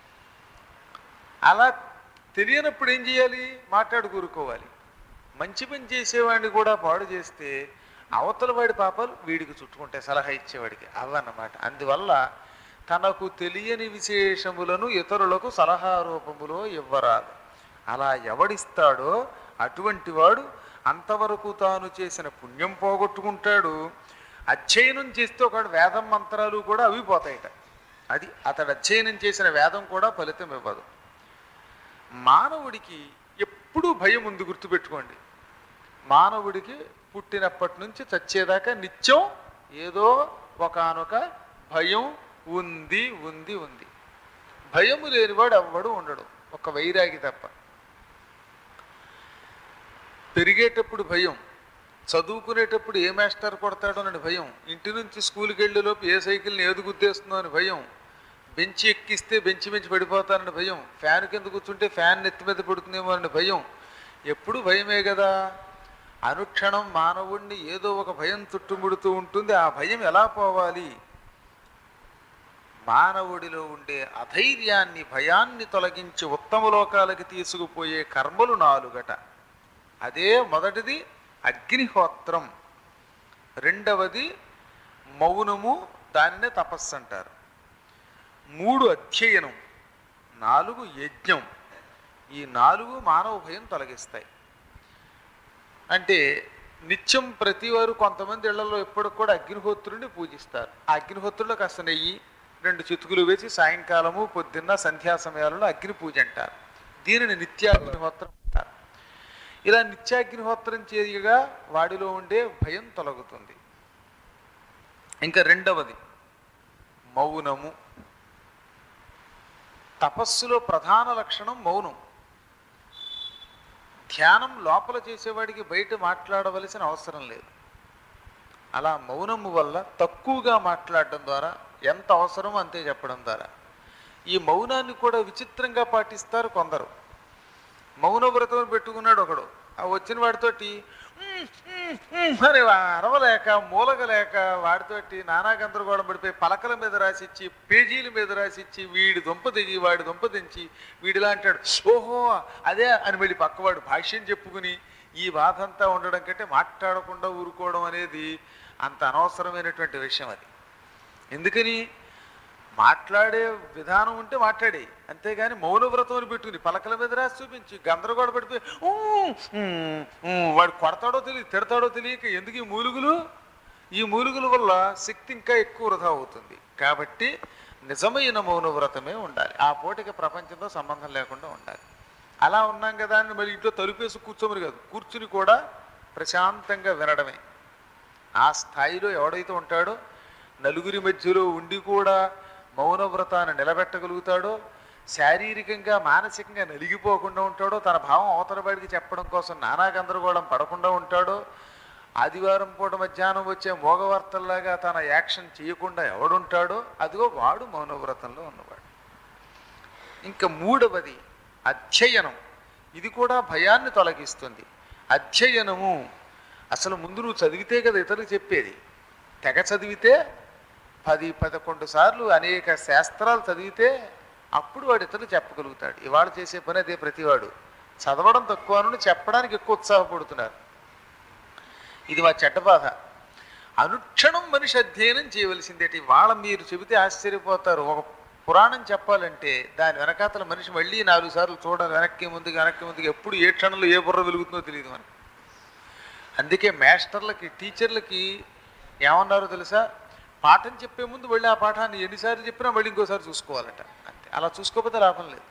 అలా తెలియనప్పుడు ఏం చేయాలి? మాట్లాడు కూరుకోవాలి. మంచి పని చేసేవాడిని కూడా పాడు చేస్తే అవతల వాడి పాపాలు వీడికి చుట్టుకుంటాయి సలహా ఇచ్చేవాడికి. అవన్నమాట. అందువల్ల తనకు తెలియని విశేషములను ఇతరులకు సలహా రూపములో ఇవ్వరాదు. అలా ఎవడిస్తాడో అటువంటి వాడు అంతవరకు తాను చేసిన పుణ్యం పోగొట్టుకుంటాడు. అధ్యయనం చేస్తే ఒకడు వేదం మంత్రాలు కూడా అవి పోతాయట. అది అతడు అధ్యయనం చేసిన వేదం కూడా ఫలితం ఇవ్వదు. మానవుడికి ఎప్పుడూ భయం ఉంది, గుర్తుపెట్టుకోండి. మానవుడికి పుట్టినప్పటి నుంచి చచ్చేదాకా నిత్యం ఏదో ఒకానొక భయం ఉంది ఉంది ఉంది భయము లేనివాడు ఎవ్వడు ఉండడు, ఒక వైరాగి తప్ప. పెరిగేటప్పుడు భయం, చదువుకునేటప్పుడు ఏ మాస్టర్ కొడతాడో అని భయం, ఇంటి నుంచి స్కూల్కి వెళ్ళేలోపు ఏ సైకిల్ని ఏది గుద్దేస్తుందో అని భయం, బెంచి ఎక్కిస్తే బెంచి బెంచి పడిపోతానని భయం, ఫ్యాన్ కింద కూర్చుంటే ఫ్యాన్ నెత్తి మీద పడుతుందేమో అని భయం. ఎప్పుడు భయమే కదా. అనుక్షణం మానవుణ్ణి ఏదో ఒక భయం చుట్టుముడుతూ ఉంటుంది. ఆ భయం ఎలా పోవాలి? మానవుడిలో ఉండే అధైర్యాన్ని, భయాన్ని తొలగించి ఉత్తమ లోకాలకి తీసుకుపోయే కర్మలు నాలుగట. అదే మొదటిది అగ్నిహోత్రం, రెండవది మౌనము, దానినే తపస్సు అంటారు, మూడు అధ్యయనం, నాలుగు యజ్ఞం. ఈ నాలుగు మానవ భయం తొలగిస్తాయి. అంటే నిత్యం ప్రతి వారు కొంతమంది ఇళ్లలో ఎప్పటికి కూడా అగ్నిహోత్రుడిని పూజిస్తారు. ఆ అగ్నిహోత్రుల్లో కాస్త నెయ్యి రెండు చితుకులు వేసి సాయంకాలము పొద్దున్న సంధ్యా సమయాలలో అగ్ని పూజ అంటారు. దీనిని నిత్యాగ్నిహోత్రం అంటారు. ఇలా నిత్యాగ్నిహోత్రం చేయగా వాడిలో ఉండే భయం తొలగుతుంది. ఇంకా రెండవది మౌనము. తపస్సులో ప్రధాన లక్షణం మౌనం. ధ్యానం లోపల చేసేవాడికి బయట మాట్లాడవలసిన అవసరం లేదు. అలా మౌనము వల్ల తక్కువగా మాట్లాడడం ద్వారా, ఎంత అవసరమో అంతే చెప్పడం ద్వారా, ఈ మౌనాన్ని కూడా విచిత్రంగా పాటిస్తారు కొందరు. మౌన వ్రతం పెట్టుకున్నాడు ఒకడు, ఆ వచ్చిన వాడితోటి అని అరవలేక మూలగలేక వాడితోటి నానా గందరగోళం పడిపోయి పలకల మీద రాసిచ్చి పేజీల మీద రాసిచ్చి వీడి దుంప దిగి వాడి దుంప దించి వీడిలా అంటాడు, ఓహో అదే అని వెళ్ళి పక్కవాడు భాష్యం చెప్పుకుని ఈ బాధ అంతా ఉండడం కంటే మాట్లాడకుండా ఊరుకోవడం అనేది అంత అనవసరమైనటువంటి విషయం. అది ఎందుకని మాట్లాడే విధానం ఉంటే మాట్లాడే, అంతేగాని మౌనవ్రతం అని పెట్టుకుని పలకల మీద రాసి చూపించి గందరగోళ పడిపోయి "ఊ, ఊ, ఊ" వాడు కొడతాడో తెలియదు, తిడతాడో తెలియక ఎందుకు ఈ మూలుగులు? ఈ మూలుగుల వల్ల శక్తి ఇంకా ఎక్కువ వృధా అవుతుంది. కాబట్టి నిజమైన మౌనవ్రతమే ఉండాలి. ఆ పూటకి ప్రపంచంతో సంబంధం లేకుండా ఉండాలి. అలా ఉన్నాం కదా అని మరి ఇంట్లో తలుపేసి కూర్చోమని కాదు, కూర్చుని కూడా ప్రశాంతంగా వినడమే. ఆ స్థాయిలో ఎవడైతే ఉంటాడో, నలుగురి మధ్యలో ఉండి కూడా మౌనవ్రతాన్ని నిలబెట్టగలుగుతాడో, శారీరకంగా మానసికంగా నలిగిపోకుండా ఉంటాడో, తన భావం అవతల వాడికి చెప్పడం కోసం నానా గందరగోళం పడకుండా ఉంటాడో, ఆదివారం పూట మధ్యాహ్నం వచ్చే మోగవార్తల్లాగా తన యాక్షన్ చేయకుండా ఎవడుంటాడో అదిగో వాడు మౌనవ్రతంలో ఉన్నవాడు. ఇంకా మూడవది అధ్యయనం. ఇది కూడా భయాన్ని తొలగిస్తుంది. అధ్యయనము అసలు ముందు నువ్వు చదివితే కదా ఇతరులకు చెప్పేది. తెగ చదివితే పది పదకొండు సార్లు అనేక శాస్త్రాలు చదివితే అప్పుడు వాడు ఇతరులు చెప్పగలుగుతాడు. ఇవాళ చేసే పని అదే. ప్రతివాడు చదవడం తక్కువ నుండి చెప్పడానికి ఎక్కువ ఉత్సాహపడుతున్నారు. ఇది మా చెడ్డ బాధ. అనుక్షణం మనిషి అధ్యయనం చేయవలసిందేటి. వాళ్ళ మీరు చెబితే ఆశ్చర్యపోతారు. ఒక పురాణం చెప్పాలంటే దాని వెనకాతల మనిషి మళ్ళీ నాలుగు సార్లు చూడాలి, వెనక్కి ముందుకు వెనక్కి ముందుకు. ఎప్పుడు ఏ క్షణంలో ఏ బుర్ర వెలుగుతుందో తెలియదు మనకు. అందుకే మాస్టర్లకి టీచర్లకి ఏమన్నారో తెలుసా? పాఠం చెప్పే ముందు వెళ్ళి ఆ పాఠాన్ని ఎన్నిసార్లు చెప్పినా మళ్ళీ ఇంకోసారి చూసుకోవాలట. అంతే. అలా చూసుకోకపోతే లాభం లేదు.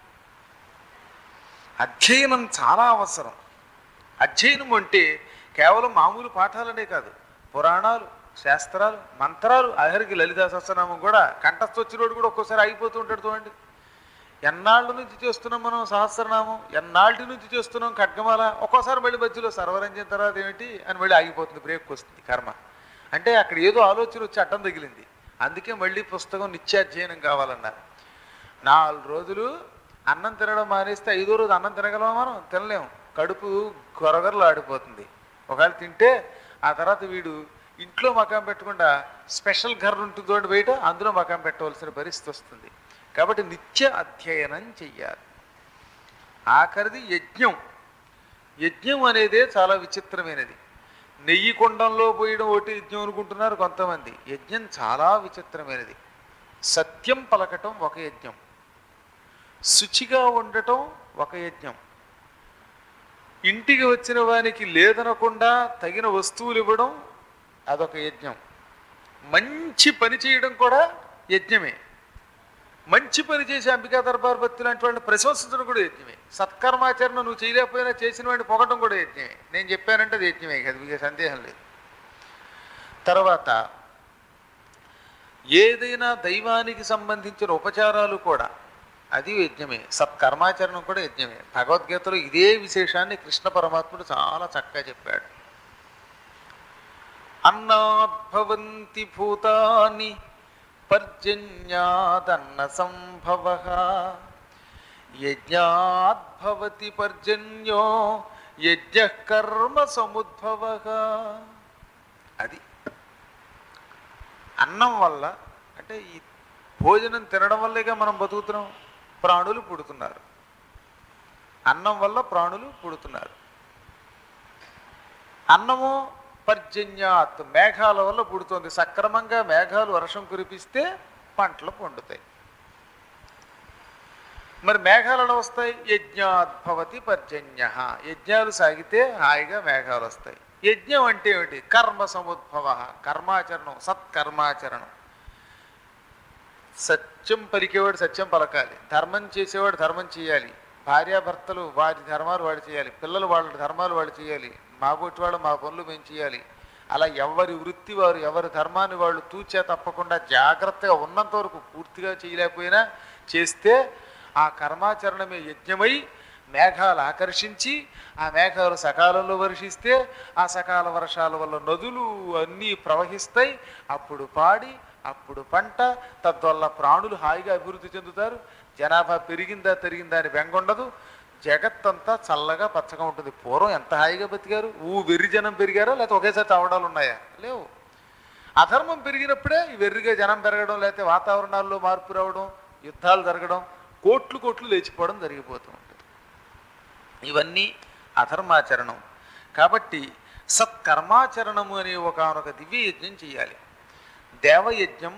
అధ్యయనం చాలా అవసరం. అధ్యయనం అంటే కేవలం మామూలు పాఠాలనే కాదు, పురాణాలు, శాస్త్రాలు, మంత్రాలు, ఆఖరికి లలితా సహస్రనామం కూడా కంఠస్థ వచ్చినోడు కూడా ఒక్కోసారి ఆగిపోతూ ఉంటాడు. చూడండి, ఎన్నాళ్ళ నుంచి చేస్తున్నాం మనం సహస్రనామం, ఎన్నాళ్ళ నుంచి చేస్తున్నాం ఖడ్గమాల, ఒక్కోసారి మళ్ళీ మధ్యలో సర్వరంజన తర్వాత ఏమిటి అని మళ్ళీ ఆగిపోతుంది, బ్రేక్ వస్తుంది కర్మ. అంటే అక్కడ ఏదో ఆలోచన వచ్చి అడ్డం తగిలింది. అందుకే మళ్ళీ పుస్తకం నిత్యాధ్యయనం కావాలన్నారు. నాలుగు రోజులు అన్నం తినడం మానేస్తే ఐదో రోజు అన్నం తినగలమా? మనం తినలేము. కడుపు కొరగరలు ఆడిపోతుంది. ఒకవేళ తింటే ఆ తర్వాత వీడు ఇంట్లో మకాం పెట్టకుండా స్పెషల్ ఘర్ ఉంటుంది చూడండి బయట, అందులో మకాం పెట్టవలసిన పరిస్థితి వస్తుంది. కాబట్టి నిత్య అధ్యయనం చెయ్యాలి. ఆఖరిది యజ్ఞం. యజ్ఞం అనేదే చాలా విచిత్రమైనది. నెయ్యి కొండంలో పోయడం ఒకటి యజ్ఞం అనుకుంటున్నారు కొంతమంది. యజ్ఞం చాలా విచిత్రమైనది. సత్యం పలకటం ఒక యజ్ఞం, శుచిగా ఉండటం ఒక యజ్ఞం, ఇంటికి వచ్చిన వానికి లేదనకుండా తగిన వస్తువులు ఇవ్వడం అదొక యజ్ఞం, మంచి పని చేయడం కూడా యజ్ఞమే. మంచి పని చేసి అంబికా దర్బార్ భక్తి లాంటి వాడిని ప్రశంసించడం కూడా యజ్ఞమే. సత్కర్మాచరణ నువ్వు చేయలేకపోయినా చేసిన వాడిని పొగటం కూడా యజ్ఞమే. నేను చెప్పానంటే అది యజ్ఞమే, అది మీకు సందేహం లేదు. తర్వాత ఏదైనా దైవానికి సంబంధించిన ఉపచారాలు కూడా అది యజ్ఞమే. సత్కర్మాచరణం కూడా యజ్ఞమే. భగవద్గీతలో ఇదే విశేషాన్ని కృష్ణ పరమాత్ముడు చాలా చక్కగా చెప్పాడు. అన్నాద్భవంతి భూతాని పర్జన్యాదన్న సంభవ యజ్ఞాద్భవతి పర్జన్యో యజ్ఞ కర్మ సముద్భవ. అది అన్నం వల్ల, అంటే ఈ భోజనం తినడం వల్లేగా మనం బతుకుతున్నాం. ప్రాణులు పుడుతున్నారు, అన్నం వల్ల ప్రాణులు పుడుతున్నారు. అన్నము పర్జన్యాత్ మేఘాల వల్ల పుడుతుంది. సక్రమంగా మేఘాలు వర్షం కురిపిస్తే పంటలు పండుతాయి. మరి మేఘాలలో వస్తాయి, యజ్ఞాద్భవతి పర్జన్య. యజ్ఞాలు సాగితే హాయిగా మేఘాలు వస్తాయి. యజ్ఞం అంటే ఏమిటి? కర్మ సముద్భవ, కర్మాచరణం, సత్కర్మాచరణం. సత్యం పలికేవాడు సత్యం పలకాలి, ధర్మం చేసేవాడు ధర్మం చేయాలి, భార్యాభర్తలు వారి ధర్మాలు వాడు చేయాలి, పిల్లలు వాళ్ళ ధర్మాలు వాడు చేయాలి, మా బొట్టి వాళ్ళు మా పనులు మేము చేయాలి. అలా ఎవరి వృత్తి వారు, ఎవరి ధర్మాన్ని వాళ్ళు తూచే తప్పకుండా జాగ్రత్తగా ఉన్నంత వరకు పూర్తిగా చేయలేకపోయినా చేస్తే ఆ కర్మాచరణమే యజ్ఞమై మేఘాలు ఆకర్షించి ఆ మేఘాలు సకాలంలో వర్షిస్తే ఆ సకాల వర్షాల వల్ల నదులు అన్నీ ప్రవహిస్తాయి. అప్పుడు పాడి, అప్పుడు పంట, తద్వల్ల ప్రాణులు హాయిగా అభివృద్ధి చెందుతారు. జనాభా పెరిగిందా తరిగిందా అని బెంగొండదు. జగత్తంతా చల్లగా పచ్చగా ఉంటుంది. పూర్వం ఎంత హాయిగా బతికారు. ఊ వెర్రి జనం పెరిగారా, లేకపోతే ఒకేసారి చావడాలు ఉన్నాయా? లేవు. అధర్మం పెరిగినప్పుడే ఈ వెర్రిగా జనం పెరగడం, లేకపోతే వాతావరణాల్లో మార్పు రావడం, యుద్ధాలు జరగడం, కోట్లు కోట్లు లేచిపోవడం జరిగిపోతూ ఉంటుంది. ఇవన్నీ అధర్మాచరణం. కాబట్టి సత్కర్మాచరణము అనే ఒకనొక దివ్య యజ్ఞం చేయాలి. దేవయజ్ఞం,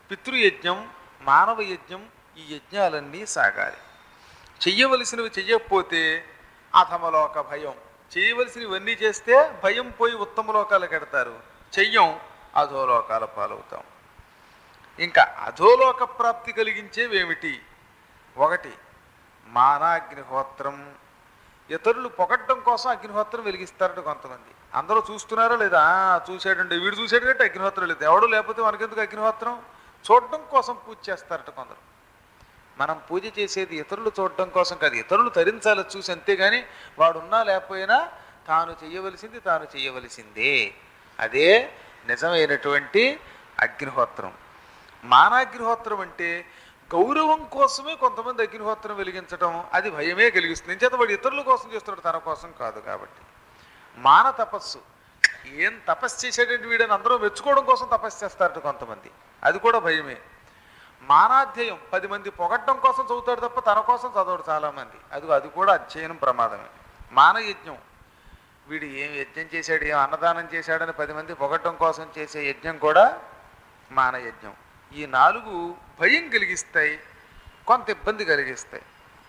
పితృయజ్ఞం, మానవ యజ్ఞం, ఈ యజ్ఞాలన్నీ సాగాలి. చెయ్యవలసినవి చెయ్యకపోతే అధమలోక భయం. చేయవలసినవన్నీ చేస్తే భయం పోయి ఉత్తమ లోకాలకు ఎడతారు, చెయ్యం అధోలోకాల పాలవుతాం. ఇంకా అధోలోక ప్రాప్తి కలిగించేవేమిటి? ఒకటి మానాగ్నిహోత్రం. ఇతరులు పొగట్టడం కోసం అగ్నిహోత్రం వెలిగిస్తారట కొంతమంది. అందరూ చూస్తున్నారా లేదా? చూసాడంటే వీడు చూసాడు కంటే అగ్నిహోత్రం లేదు, ఎవడు లేకపోతే మనకెందుకు అగ్నిహోత్రం? చూడటం కోసం పూజ చేస్తారట కొందరు. మనం పూజ చేసేది ఇతరులు చూడటం కోసం కాదు, ఇతరులు తరించాలి చూసి, అంతేగాని వాడున్నా లేకపోయినా తాను చెయ్యవలసింది తాను చెయ్యవలసిందే. అదే నిజమైనటువంటి అగ్నిహోత్రం. మానాగ్నిహోత్రం అంటే గౌరవం కోసమే కొంతమంది అగ్నిహోత్రం వెలిగించడం, అది భయమే కలిగిస్తుంది. ఇంచేత వాడు ఇతరుల కోసం చేస్తున్నాడు, తన కోసం కాదు. కాబట్టి మాన తపస్సు. ఏం తపస్సు చేసేటంటే వీడని అందరూ మెచ్చుకోవడం కోసం తపస్సు చేస్తారట కొంతమంది, అది కూడా భయమే. మానాధ్యయం, పది మంది పొగట్టడం కోసం చదువుతాడు తప్ప తన కోసం చదవడు చాలామంది, అది అది కూడా అధ్యయనం ప్రమాదమే. మానయజ్ఞం, వీడు ఏం యజ్ఞం చేశాడు, ఏం అన్నదానం చేశాడని పది మంది పొగట్టడం కోసం చేసే యజ్ఞం కూడా మానయజ్ఞం. ఈ నాలుగు భయం కలిగిస్తాయి, కొంత ఇబ్బంది కలిగిస్తాయి.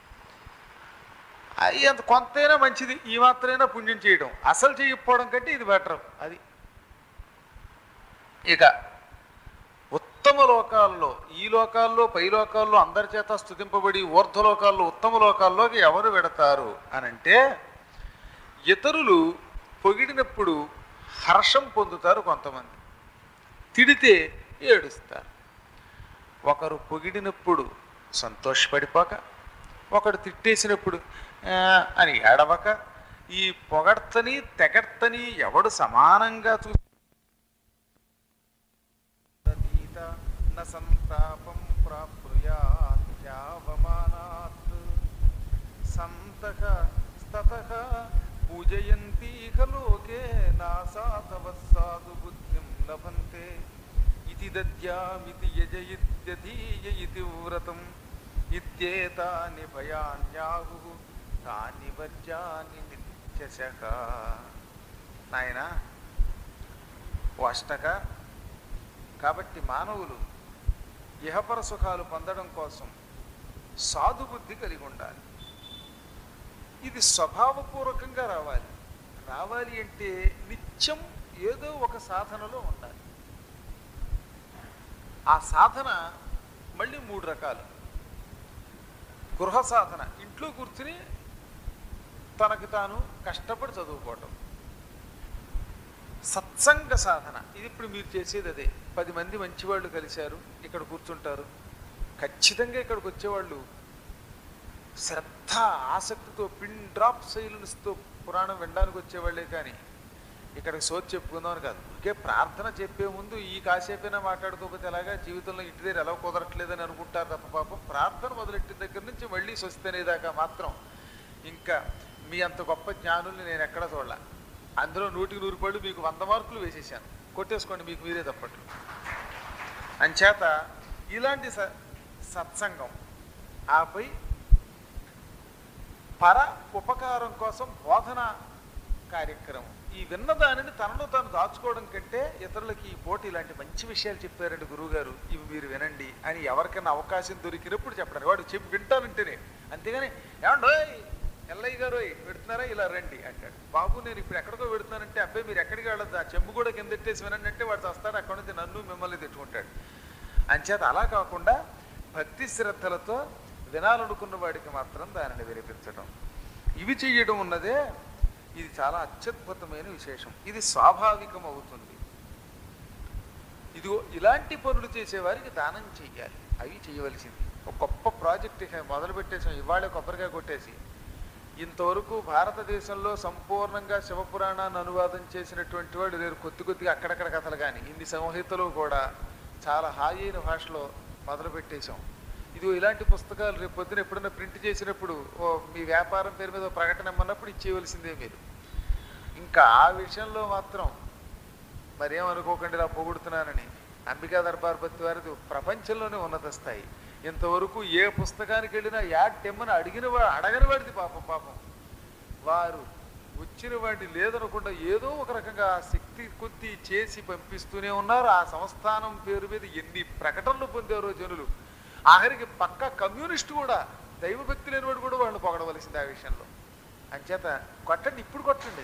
అవి అంత కొంతైనా మంచిది, ఈ మాత్రమైనా పుణ్యం చేయడం, అసలు చేయకపోవడం కంటే ఇది బెటర్. అది ఇక ఉత్తమ లోకాల్లో, ఈ లోకాల్లో పై లోకాల్లో అందరి చేత స్తుతింపబడి ఊర్ధ్వలోకాల్లో ఉత్తమ లోకాల్లోకి ఎవరు వెడతారు అని అంటే, ఇతరులు పొగిడినప్పుడు హర్షం పొందుతారు కొంతమంది, తిడితే ఏడుస్తారు. ఒకరు పొగిడినప్పుడు సంతోషపడిపోక, ఒకడు తిట్టేసినప్పుడు అని ఏడవక, ఈ పొగడ్తని తెగడ్తని ఎవడు సమానంగా చూసి సంతాపం ప్రాప్నుయావమానాత్ సంతక స్తతః పూజయంతీహ లోకే నాసాతవస్సాదు బుద్ధిం లభంతే ఇతి దద్యామితి యజయిత్యధీయ ఇతి వ్రతం ఇత్యేతాని భయాన్యాహు తాని వర్జాని నిత్యశః. నాయన వాష్టక, కాబట్టి మానవులు ఇహపర సుఖాలు పొందడం కోసం సాధుబుద్ధి కలిగి ఉండాలి. ఇది స్వభావపూర్వకంగా రావాలి. రావాలి అంటే నిత్యం ఏదో ఒక సాధనలో ఉండాలి. ఆ సాధన మళ్ళీ మూడు రకాలు. గృహ సాధన, ఇంట్లో కూర్చుని తనకు తాను కష్టపడి చదువుకోవటం. సత్సంగ సాధన, ఇది ఇప్పుడు మీరు చేసేది అదే. పది మంది మంచివాళ్ళు కలిశారు, ఇక్కడ కూర్చుంటారు. ఖచ్చితంగా ఇక్కడికి వచ్చేవాళ్ళు శ్రద్ధ ఆసక్తితో పిన్ డ్రాప్ సైలెన్స్తో పురాణం వినడానికి వచ్చేవాళ్ళే, కానీ ఇక్కడికి సోచి చెప్పుకుందామని కాదు. ఇంకే ప్రార్థన చెప్పే ముందు ఈ కాసేపైనా మాట్లాడుకోకపోతే ఎలాగా, జీవితంలో ఇంటి దగ్గర ఎలా కుదరట్లేదని అనుకుంటారు తప్ప పాపం ప్రార్థన మొదలెట్టిన దగ్గర నుంచి మళ్ళీ స్వస్తి అనేదాకా మాత్రం ఇంకా మీ అంత గొప్ప జ్ఞానుల్ని నేను ఎక్కడ చూడాల. అందులో నూటికి నూరు పళ్ళు మీకు వంద మార్కులు వేసేసాను, కొట్టేసుకోండి మీకు మీరే తప్పట్లు. అంచేత ఇలాంటి స సత్సంగం, ఆపై పర ఉపకారం కోసం బోధన కార్యక్రమం. ఈ విన్నదానిని తనలో తాను దాచుకోవడం కంటే ఇతరులకి ఈ పోటీ ఇలాంటి మంచి విషయాలు చెప్పారండి గురువుగారు, ఇవి మీరు వినండి అని ఎవరికైనా అవకాశం దొరికినప్పుడు చెప్పడానికి. వాడు చెప్పి వింటానంటేనే, అంతేగాని ఏమండోయ్ ఎల్లయ్య గారు పెడుతున్నారా ఇలా రండి అంటాడు. బాబు నేను ఇప్పుడు ఎక్కడికో పెడుతున్నానంటే, అబ్బాయి మీరు ఎక్కడికి వెళ్ళదు, ఆ చెంబు కూడా కింద ఎట్టేసి వినండి అంటే వాడు వస్తాడు, అక్కడి నుంచి నన్ను మిమ్మల్ని తిట్టుకుంటాడు. అంచేత అలా కాకుండా భక్తి శ్రద్ధలతో వినాలనుకున్న వాడికి మాత్రం దానిని వినిపించడం, ఇవి చెయ్యడం ఉన్నదే ఇది చాలా అత్యద్భుతమైన విశేషం. ఇది స్వాభావికం అవుతుంది. ఇదిగో ఇలాంటి పనులు చేసేవారికి దానం చెయ్యాలి, అవి చేయవలసింది. ఒక గొప్ప ప్రాజెక్ట్ మొదలు పెట్టేసాం ఇవాళ కొబ్బరికాయ కొట్టేసి. ఇంతవరకు భారతదేశంలో సంపూర్ణంగా శివపురాణాన్ని అనువాదం చేసినటువంటి వాడు లేరు. కొద్ది కొద్దిగా అక్కడక్కడ కథలు కానీ ఇన్ని సంహితలు కూడా చాలా హాయైన భాషలో మొదలు పెట్టేశాం. ఇది ఇలాంటి పుస్తకాలు రేపు పొద్దున ఎప్పుడైనా ప్రింట్ చేసినప్పుడు ఓ మీ వ్యాపారం పేరు మీద ప్రకటన ఇమ్మన్నప్పుడు ఇచ్చేయవలసిందే మీరు. ఇంకా ఆ విషయంలో మాత్రం మరేమనుకోకండి ఇలా పొగుడుతున్నానని. అంబికా దర్బార్పతి వారిది ప్రపంచంలోనే ఉన్నత స్థాయి. ఇంతవరకు ఏ పుస్తకానికి వెళ్ళినా యాడ్ టెమ్మని అడిగిన వా అడగని వాడిది పాపం పాపం వారు వచ్చిన వాడిని లేదనకుండా ఏదో ఒక రకంగా శక్తి కొద్ది చేసి పంపిస్తూనే ఉన్నారు. ఆ సంస్థానం పేరు మీద ఎన్ని ప్రకటనలు పొందారో జనులు. ఆఖరికి పక్క కమ్యూనిస్టు కూడా, దైవభక్తి లేని వాడు కూడా వాళ్ళని పొగడవలసింది ఆ విషయంలో. అంచేత కొట్టండి, ఇప్పుడు కొట్టండి.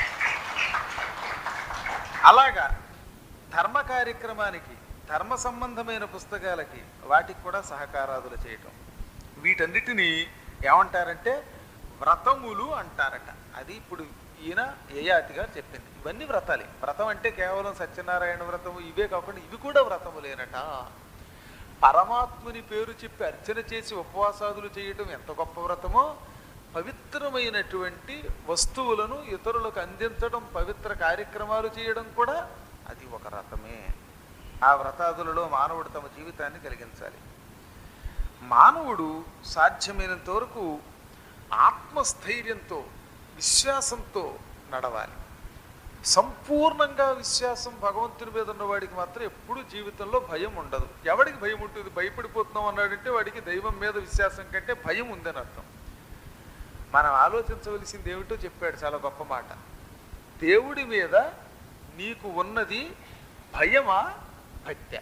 అలాగా ధర్మ కార్యక్రమానికి, ధర్మ సంబంధమైన పుస్తకాలకి వాటికి కూడా సహకారాదులు చేయటం, వీటన్నిటినీ ఏమంటారంటే వ్రతములు అంటారట. అది ఇప్పుడు ఈయన యయాతి గారు చెప్పింది. ఇవన్నీ వ్రతాలే. వ్రతం అంటే కేవలం సత్యనారాయణ వ్రతము ఇవే కాకుండా ఇవి కూడా వ్రతములేనట. పరమాత్ముని పేరు చెప్పి అర్చన చేసి ఉపవాసాదులు చేయటం ఎంత గొప్ప వ్రతమో, పవిత్రమైనటువంటి వస్తువులను ఇతరులకు అందించడం, పవిత్ర కార్యక్రమాలు చేయడం కూడా అది ఒక వ్రతమే. ఆ వ్రతాదులలో మానవుడు తమ జీవితాన్ని కలిగించాలి. మానవుడు సాధ్యమైనంత వరకు ఆత్మస్థైర్యంతో, విశ్వాసంతో నడవాలి. సంపూర్ణంగా విశ్వాసం భగవంతుని మీద ఉన్నవాడికి మాత్రం ఎప్పుడూ జీవితంలో భయం ఉండదు. ఎవడికి భయం ఉంటుంది? భయపడిపోతున్నాం అన్నాడంటే వాడికి దైవం మీద విశ్వాసం కంటే భయం ఉందని అర్థం. మనం ఆలోచించవలసింది ఏమిటో చెప్పాడు, చాలా గొప్ప మాట. దేవుడి మీద నీకు ఉన్నది భయమా, భక్తి?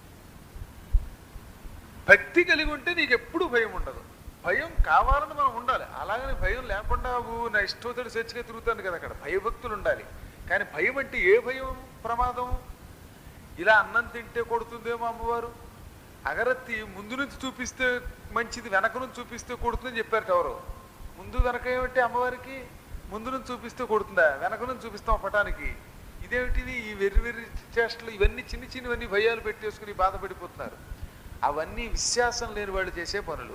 భక్తి కలిగి ఉంటే నీకు ఎప్పుడు భయం ఉండదు. భయం కావాలని మనం ఉండాలి. అలాగని భయం లేకుండా నా ఇష్టోత్తడి స్వేచ్ఛగా తిరుగుతాను కదా, అక్కడ భయభక్తులు ఉండాలి. కానీ భయం అంటే ఏ భయం? ప్రమాదం. ఇలా అన్నం తింటే కొడుతుందేమో అమ్మవారు, అగరత్తి ముందు నుంచి చూపిస్తే మంచిది, వెనక నుంచి చూపిస్తే కొడుతుందని చెప్పారట ఎవరు. ముందు వెనక ఏమిటి అమ్మవారికి? ముందు నుంచి చూపిస్తే కొడుతుందా, వెనక నుంచి చూపిస్తాం పటానికి? ఇదేమిటిది ఈ వెర్రి వెర్రి చేష్టలు? ఇవన్నీ చిన్న చిన్నవన్నీ భయాలు పెట్టేసుకుని బాధపడిపోతున్నారు. అవన్నీ విశ్వాసం లేని వాళ్ళు చేసే పనులు.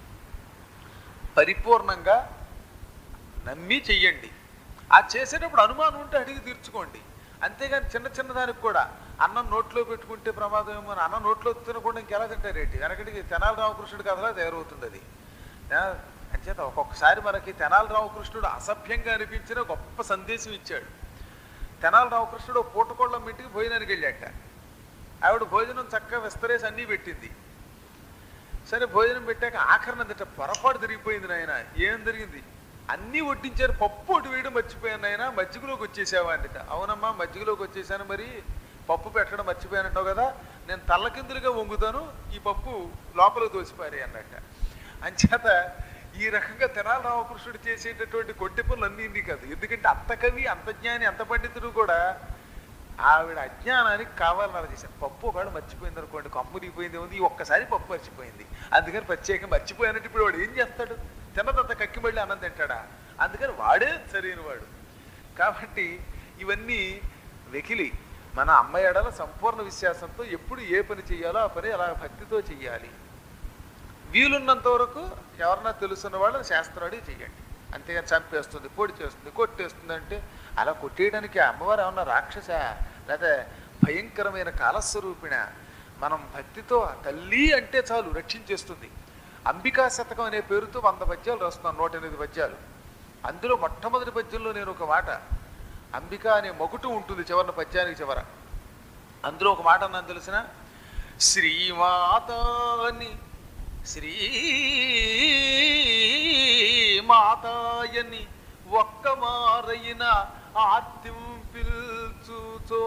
పరిపూర్ణంగా నమ్మి చెయ్యండి. ఆ చేసేటప్పుడు అనుమానం ఉంటే అడిగి తీర్చుకోండి. అంతేగాని చిన్న చిన్న దానికి కూడా అన్నం నోట్లో పెట్టుకుంటే ప్రమాదం ఏమో అని అన్నం నోట్లో తినకుండా ఇంకెలా తింటారేంటి? వెనకటికి తెనాలి రామకృష్ణుడు కథలా తయారవుతుంది అది. అంచేత ఒక్కొక్కసారి మనకి తెనాలి రామకృష్ణుడు అసభ్యంగా అనిపించిన గొప్ప సందేశం ఇచ్చాడు. తెనాలి రామకృష్ణుడు పూటకోళ్ళ ఇంటికి భోజనానికి వెళ్ళాట. ఆవిడ భోజనం చక్కగా విస్తరేసి అన్నీ పెట్టింది. సరే భోజనం పెట్టాక ఆఖరణ అందట పొరపాటు తిరిగిపోయింది. నాయన ఏం జరిగింది? అన్నీ వడ్డించారు, పప్పు ఒకటి వేయడం మర్చిపోయాను నాయన, మజ్జిగలోకి వచ్చేసావా అందిట. అవునమ్మా మజ్జిగలోకి వచ్చేసాను, మరి పప్పు పెట్టడం మర్చిపోయానంటావు కదా, నేను తల్లకిందులుగా వంగుతాను, ఈ పప్పు లోపల తోసిపారి అన్నట్ట. అంచేత ఈ రకంగా తెనాలి రామకృష్ణుడు చేసేటటువంటి కొట్టి పనులు అన్నీ ఇన్ని కాదు. ఎందుకంటే అంత కవి, అంత జ్ఞాని, అంత పండితుడు కూడా ఆవిడ అజ్ఞానానికి కావాలని అలా చేశాను. పప్పు ఒకవేళ మర్చిపోయింది అనుకోండి, కమ్ము దిగిపోయింది ఉంది, ఒక్కసారి పప్పు మర్చిపోయింది, అందుకని ప్రత్యేకంగా మర్చిపోయానంటే ఇప్పుడు వాడు ఏం చేస్తాడు? తిన్నదంత కక్కి మళ్ళీ అన్నం తింటాడా? అందుకని వాడే సరైన వాడు. కాబట్టి ఇవన్నీ వెకిలి. మన అమ్మ ఎడల సంపూర్ణ విశ్వాసంతో ఎప్పుడు ఏ పని చెయ్యాలో ఆ పని అలా భక్తితో చెయ్యాలి. వీలున్నంత వరకు ఎవరన్నా తెలుసున్న వాళ్ళని శాస్త్రాడి చెయ్యండి. అంతేగాని చంపేస్తుంది, పొడి చేస్తుంది, కొట్టేస్తుంది అంటే అలా కొట్టేయడానికి అమ్మవారు ఏమన్నా రాక్షస, లేదా భయంకరమైన కాలస్వరూపిణ? మనం భక్తితో తల్లి అంటే చాలు రక్షించేస్తుంది. అంబికా శతకం అనే పేరుతో వంద పద్యాలు రాస్తున్నాను, నూట ఎనిమిది పద్యాలు. అందులో మొట్టమొదటి పద్యంలో నేను ఒక మాట, అంబికా అనే మొగుటు ఉంటుంది చివరిన పద్యానికి చివర. అందులో ఒక మాట అన్నాను తెలిసిన, శ్రీమాతాని శ్రీమాతాయని ఒక్క మారైన ఆర్తిం పిల్చుతో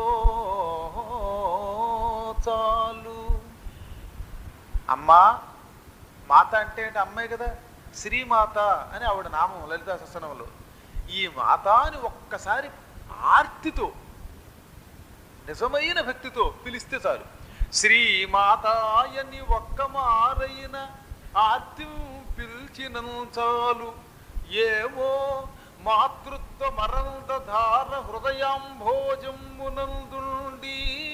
చాలు. అమ్మా, మాత అంటే అంటే అమ్మాయి కదా, శ్రీమాత అని ఆవిడ నామం లలితా సహస్రనామంలో. ఈ మాత అని ఒక్కసారి ఆర్తితో, నిజమైన భక్తితో పిలిస్తే చాలు. శ్రీమాతాయని ఒక్క మారైన ఆర్తిం పిలిచిన చాలు, ఏమో మాతృత్వ మరంద ధార హృదయాంభోజమునందుండి.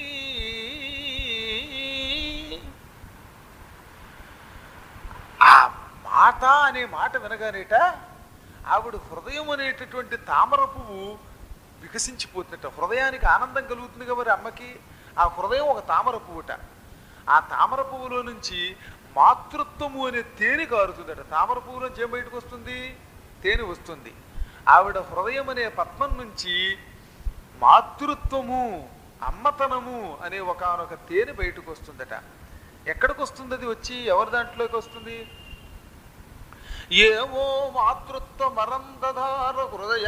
ఆ మాత అనే మాట వినగానేట ఆవిడ హృదయం అనేటటువంటి తామర పువ్వు వికసించిపోతుందట. హృదయానికి ఆనందం కలుగుతుంది కదా మరి అమ్మకి. ఆ హృదయం ఒక తామర పువ్వుట. ఆ తామర పువ్వులో నుంచి మాతృత్వము అనే తేనె కారుతుందట. తామర పువ్వు నుంచి ఏం బయటకు వస్తుంది? తేనె వస్తుంది. ఆవిడ హృదయం అనే పద్మం నుంచి మాతృత్వము, అమ్మతనము అనే ఒకనొక తేనె బయటకు వస్తుందట. ఎక్కడికి వస్తుంది అది? వచ్చి ఎవరి దాంట్లోకి వస్తుంది? ఏవో మాతృత్వ మరందధార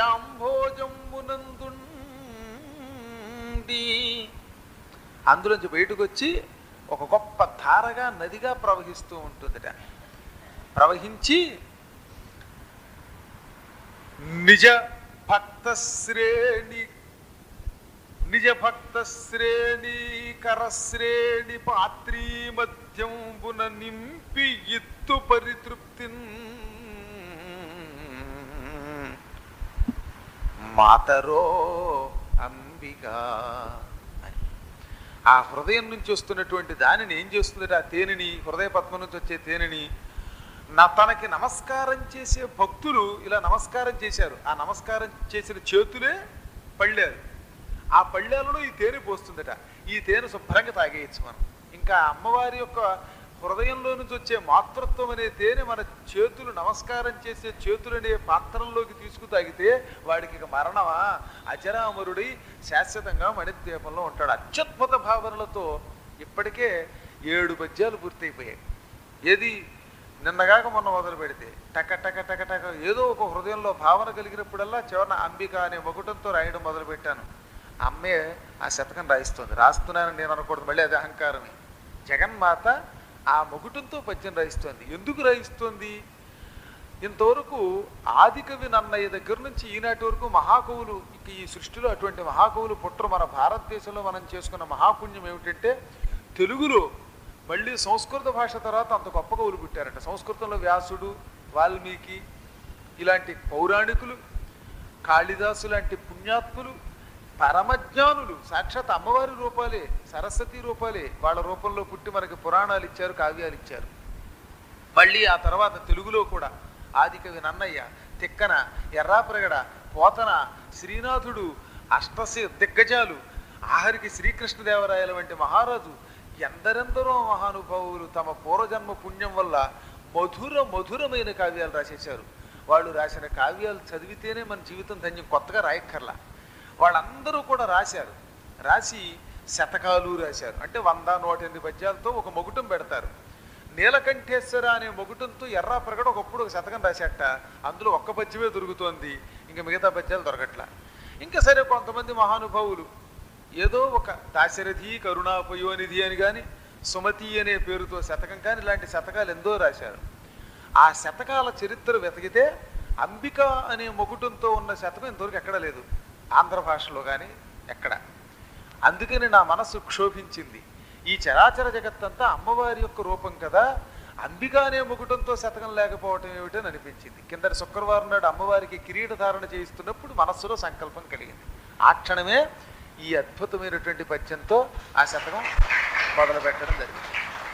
హృదయాంభోజంబునందుండి అందులోంచి బయటకు వచ్చి ఒక గొప్ప ధారగా నదిగా ప్రవహిస్తూ ఉంటుందిట. ప్రవహించి నిజ భక్త శ్రేణి నిజ భక్త శ్రేణి కరశ్రేణి పాత్రీ మధ్యంబున నింపి ఇత్తు పరితృప్తి మాతరో అంబికా అని. ఆ హృదయం నుంచి వస్తున్నటువంటి దానిని ఏం చేస్తుంది? ఆ తేనెని, హృదయ పద్మం నుంచి వచ్చే తేనెని నా తనకి నమస్కారం చేసే భక్తులు ఇలా నమస్కారం చేశారు. ఆ నమస్కారం చేసిన చేతులే పళ్ళారు. ఆ పళ్ళాలలో ఈ తేనె పోస్తుందట. ఈ తేనె శుభ్రంగా తాగేయచ్చు మనం. ఇంకా అమ్మవారి యొక్క హృదయంలో నుంచి వచ్చే మాతృత్వం అనే తేనె మన చేతులు నమస్కారం చేసే చేతులనే పాత్రల్లోకి తీసుకు తాగితే వాడికి ఇక మరణమా, అజరామరుడై శాశ్వతంగా మణిద్వీపంలో ఉంటాడు. అత్యద్భుత భావనలతో ఇప్పటికే ఏడు పద్యాలు పూర్తయిపోయాయి. ఏది నిన్నగాక మొన్న మొదలు పెడితే టక టక టక టక ఏదో ఒక హృదయంలో భావన కలిగినప్పుడల్లా చివరన అంబిక అనే మొగుటంతో రాయడం మొదలు పెట్టాను. అమ్మే ఆ శతకం రాయిస్తుంది. రాస్తున్నానని నేను అనకూడదు, మళ్ళీ అది అహంకారమే. జగన్మాత ఆ మొగుటంతో పద్యం రాయిస్తోంది. ఎందుకు రాయిస్తోంది? ఇంతవరకు ఆదికవి నన్నయ్య దగ్గర నుంచి ఈనాటి వరకు మహాకవులు, ఇక ఈ సృష్టిలో అటువంటి మహాకవులు పుట్టరు. మన భారతదేశంలో మనం చేసుకున్న మహాపుణ్యం ఏమిటంటే తెలుగులో మళ్ళీ సంస్కృత భాష తర్వాత అంత గొప్ప కవులు పుట్టారట. సంస్కృతంలో వ్యాసుడు, వాల్మీకి ఇలాంటి పౌరాణికులు, కాళిదాసు లాంటి పుణ్యాత్ములు, పరమజ్ఞానులు, సాక్షాత్ అమ్మవారి రూపాలే, సరస్వతి రూపాలే వాళ్ళ రూపంలో పుట్టి మనకి పురాణాలు ఇచ్చారు, కావ్యాలు ఇచ్చారు. మళ్ళీ ఆ తర్వాత తెలుగులో కూడా ఆదికవి నన్నయ్య, తిక్కన, ఎర్రాప్రగడ, పోతన, శ్రీనాథుడు, అష్టసి దిగ్గజాలు, ఆఖరికి శ్రీకృష్ణదేవరాయల వంటి మహారాజు, ఎందరెందరో మహానుభావులు తమ పూర్వజన్మ పుణ్యం వల్ల మధుర మధురమైన కావ్యాలు రాసేశారు. వాళ్ళు రాసిన కావ్యాలు చదివితేనే మన జీవితం ధన్యం, కొత్తగా రాయక్కర్లా. వాళ్ళందరూ కూడా రాశారు. రాసి శతకాలు రాశారు. అంటే వంద నూట ఎనిమిది పద్యాలతో ఒక మొగుటం పెడతారు. నీలకంఠేశ్వర అనే మొగుటంతో ఎర్రాప్రగడ ఒకప్పుడు ఒక శతకం రాశాట. అందులో ఒక్క పద్యమే దొరుకుతోంది, ఇంకా మిగతా పద్యాలు దొరకట్లా. ఇంకా సరే కొంతమంది మహానుభావులు ఏదో ఒక దాశరథి, కరుణాపయోనిధి అని కానీ, సుమతి అనే పేరుతో శతకం కానీ ఇలాంటి శతకాలు ఎందో రాశారు. ఆ శతకాల చరిత్ర వెతికితే అంబిక అనే మొగుటంతో ఉన్న శతకం ఇంతవరకు ఎక్కడ లేదు, ఆంధ్ర భాషలో కానీ ఎక్కడ. అందుకని నా మనస్సు క్షోభించింది. ఈ చరాచర జగత్తంతా అమ్మవారి యొక్క రూపం కదా, అంబిక అనే మొగుటంతో శతకం లేకపోవటం ఏమిటని అనిపించింది. కిందటి శుక్రవారం నాడు అమ్మవారికి కిరీట ధారణ చేయిస్తున్నప్పుడు మనస్సులో సంకల్పం కలిగింది. ఆ క్షణమే ఈ అద్భుతమైనటువంటి పద్యంతో ఆ శతకం మొదలు పెట్టడం జరిగింది.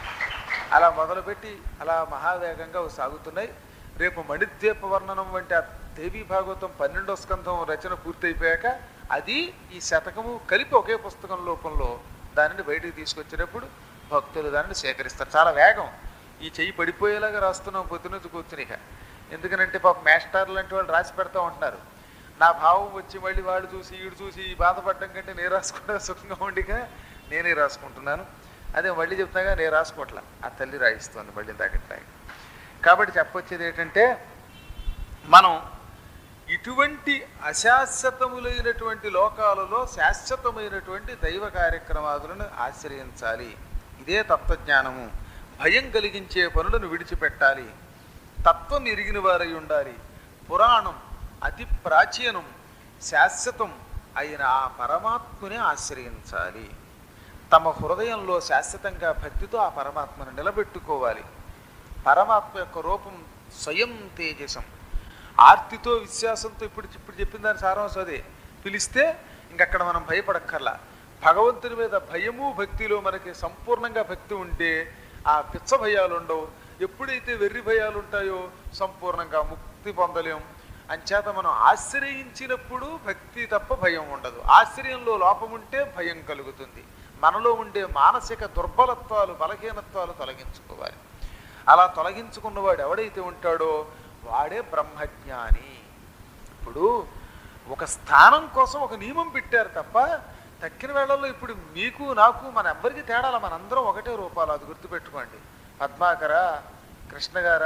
అలా మొదలుపెట్టి అలా మహావేగంగా సాగుతున్నాయి. రేపు మణిద్వీప వర్ణనం వంటి ఆ దేవీ భాగవతం పన్నెండో స్కంధం రచన పూర్తయిపోయాక అది ఈ శతకము కలిపి ఒకే పుస్తకం రూపంలో దానిని బయటికి తీసుకొచ్చినప్పుడు భక్తులు దానిని సేకరిస్తారు. చాలా వేగం. ఈ చెయ్యి పడిపోయేలాగా రాస్తున్నాం పొద్దునుంచి కూర్చునిక. ఎందుకనంటే పాప మాస్టర్ లాంటి వాళ్ళు రాసి పెడతా ఉంటున్నారు. నా భావం వచ్చి మళ్ళీ వాడు చూసి ఈడు చూసి బాధపడడం కంటే నేను రాసుకుంటా సుఖంగా ఉండిగా నేనే రాసుకుంటున్నాను. అదే మళ్ళీ చెప్తాగా నేను రాసుకోవట్లా, ఆ తల్లి రాయిస్తుంది మళ్ళీ దాకట్లా. కాబట్టి చెప్పొచ్చేది ఏంటంటే మనం ఇటువంటి అశాశ్వతములైనటువంటి లోకాలలో శాశ్వతమైనటువంటి దైవ కార్యక్రమాదులను ఆశ్రయించాలి. ఇదే తత్వజ్ఞానము. భయం కలిగించే పనులను విడిచిపెట్టాలి. తత్వం ఎరిగిన వారై ఉండాలి. పురాణం అతి ప్రాచీనం, శాశ్వతం అయిన ఆ పరమాత్మని ఆశ్రయించాలి. తమ హృదయంలో శాశ్వతంగా భక్తితో ఆ పరమాత్మను నిలబెట్టుకోవాలి. పరమాత్మ యొక్క రూపం స్వయం తేజసం. ఆర్తితో విశ్వాసంతో ఇప్పుడు ఇప్పుడు చెప్పిన దాని సారాంశం అదే. పిలిస్తే ఇంకక్కడ మనం భయపడక్కర్లా. భగవంతుని మీద భయము భక్తిలో మనకి సంపూర్ణంగా భక్తి ఉంటే ఆ పిచ్చ భయాలు ఉండవు. ఎప్పుడైతే వెర్రి భయాలు ఉంటాయో సంపూర్ణంగా ముక్తి పొందలేం. అంచేత మనం ఆశ్రయించినప్పుడు భక్తి తప్ప భయం ఉండదు. ఆశ్రయంలో లోపం ఉంటే భయం కలుగుతుంది. మనలో ఉండే మానసిక దుర్బలత్వాలు, బలహీనత్వాలు తొలగించుకోవాలి. అలా తొలగించుకున్నవాడు ఎవడైతే ఉంటాడో వాడే బ్రహ్మజ్ఞాని. ఇప్పుడు ఒక స్థానం కోసం ఒక నియమం పెట్టారు తప్ప తక్కిన వేళల్లో ఇప్పుడు మీకు నాకు మన ఎవ్వరికి తేడాల, మనందరం ఒకటే రూపాలు. అది గుర్తుపెట్టుకోండి. పద్మాకర, కృష్ణ గారా,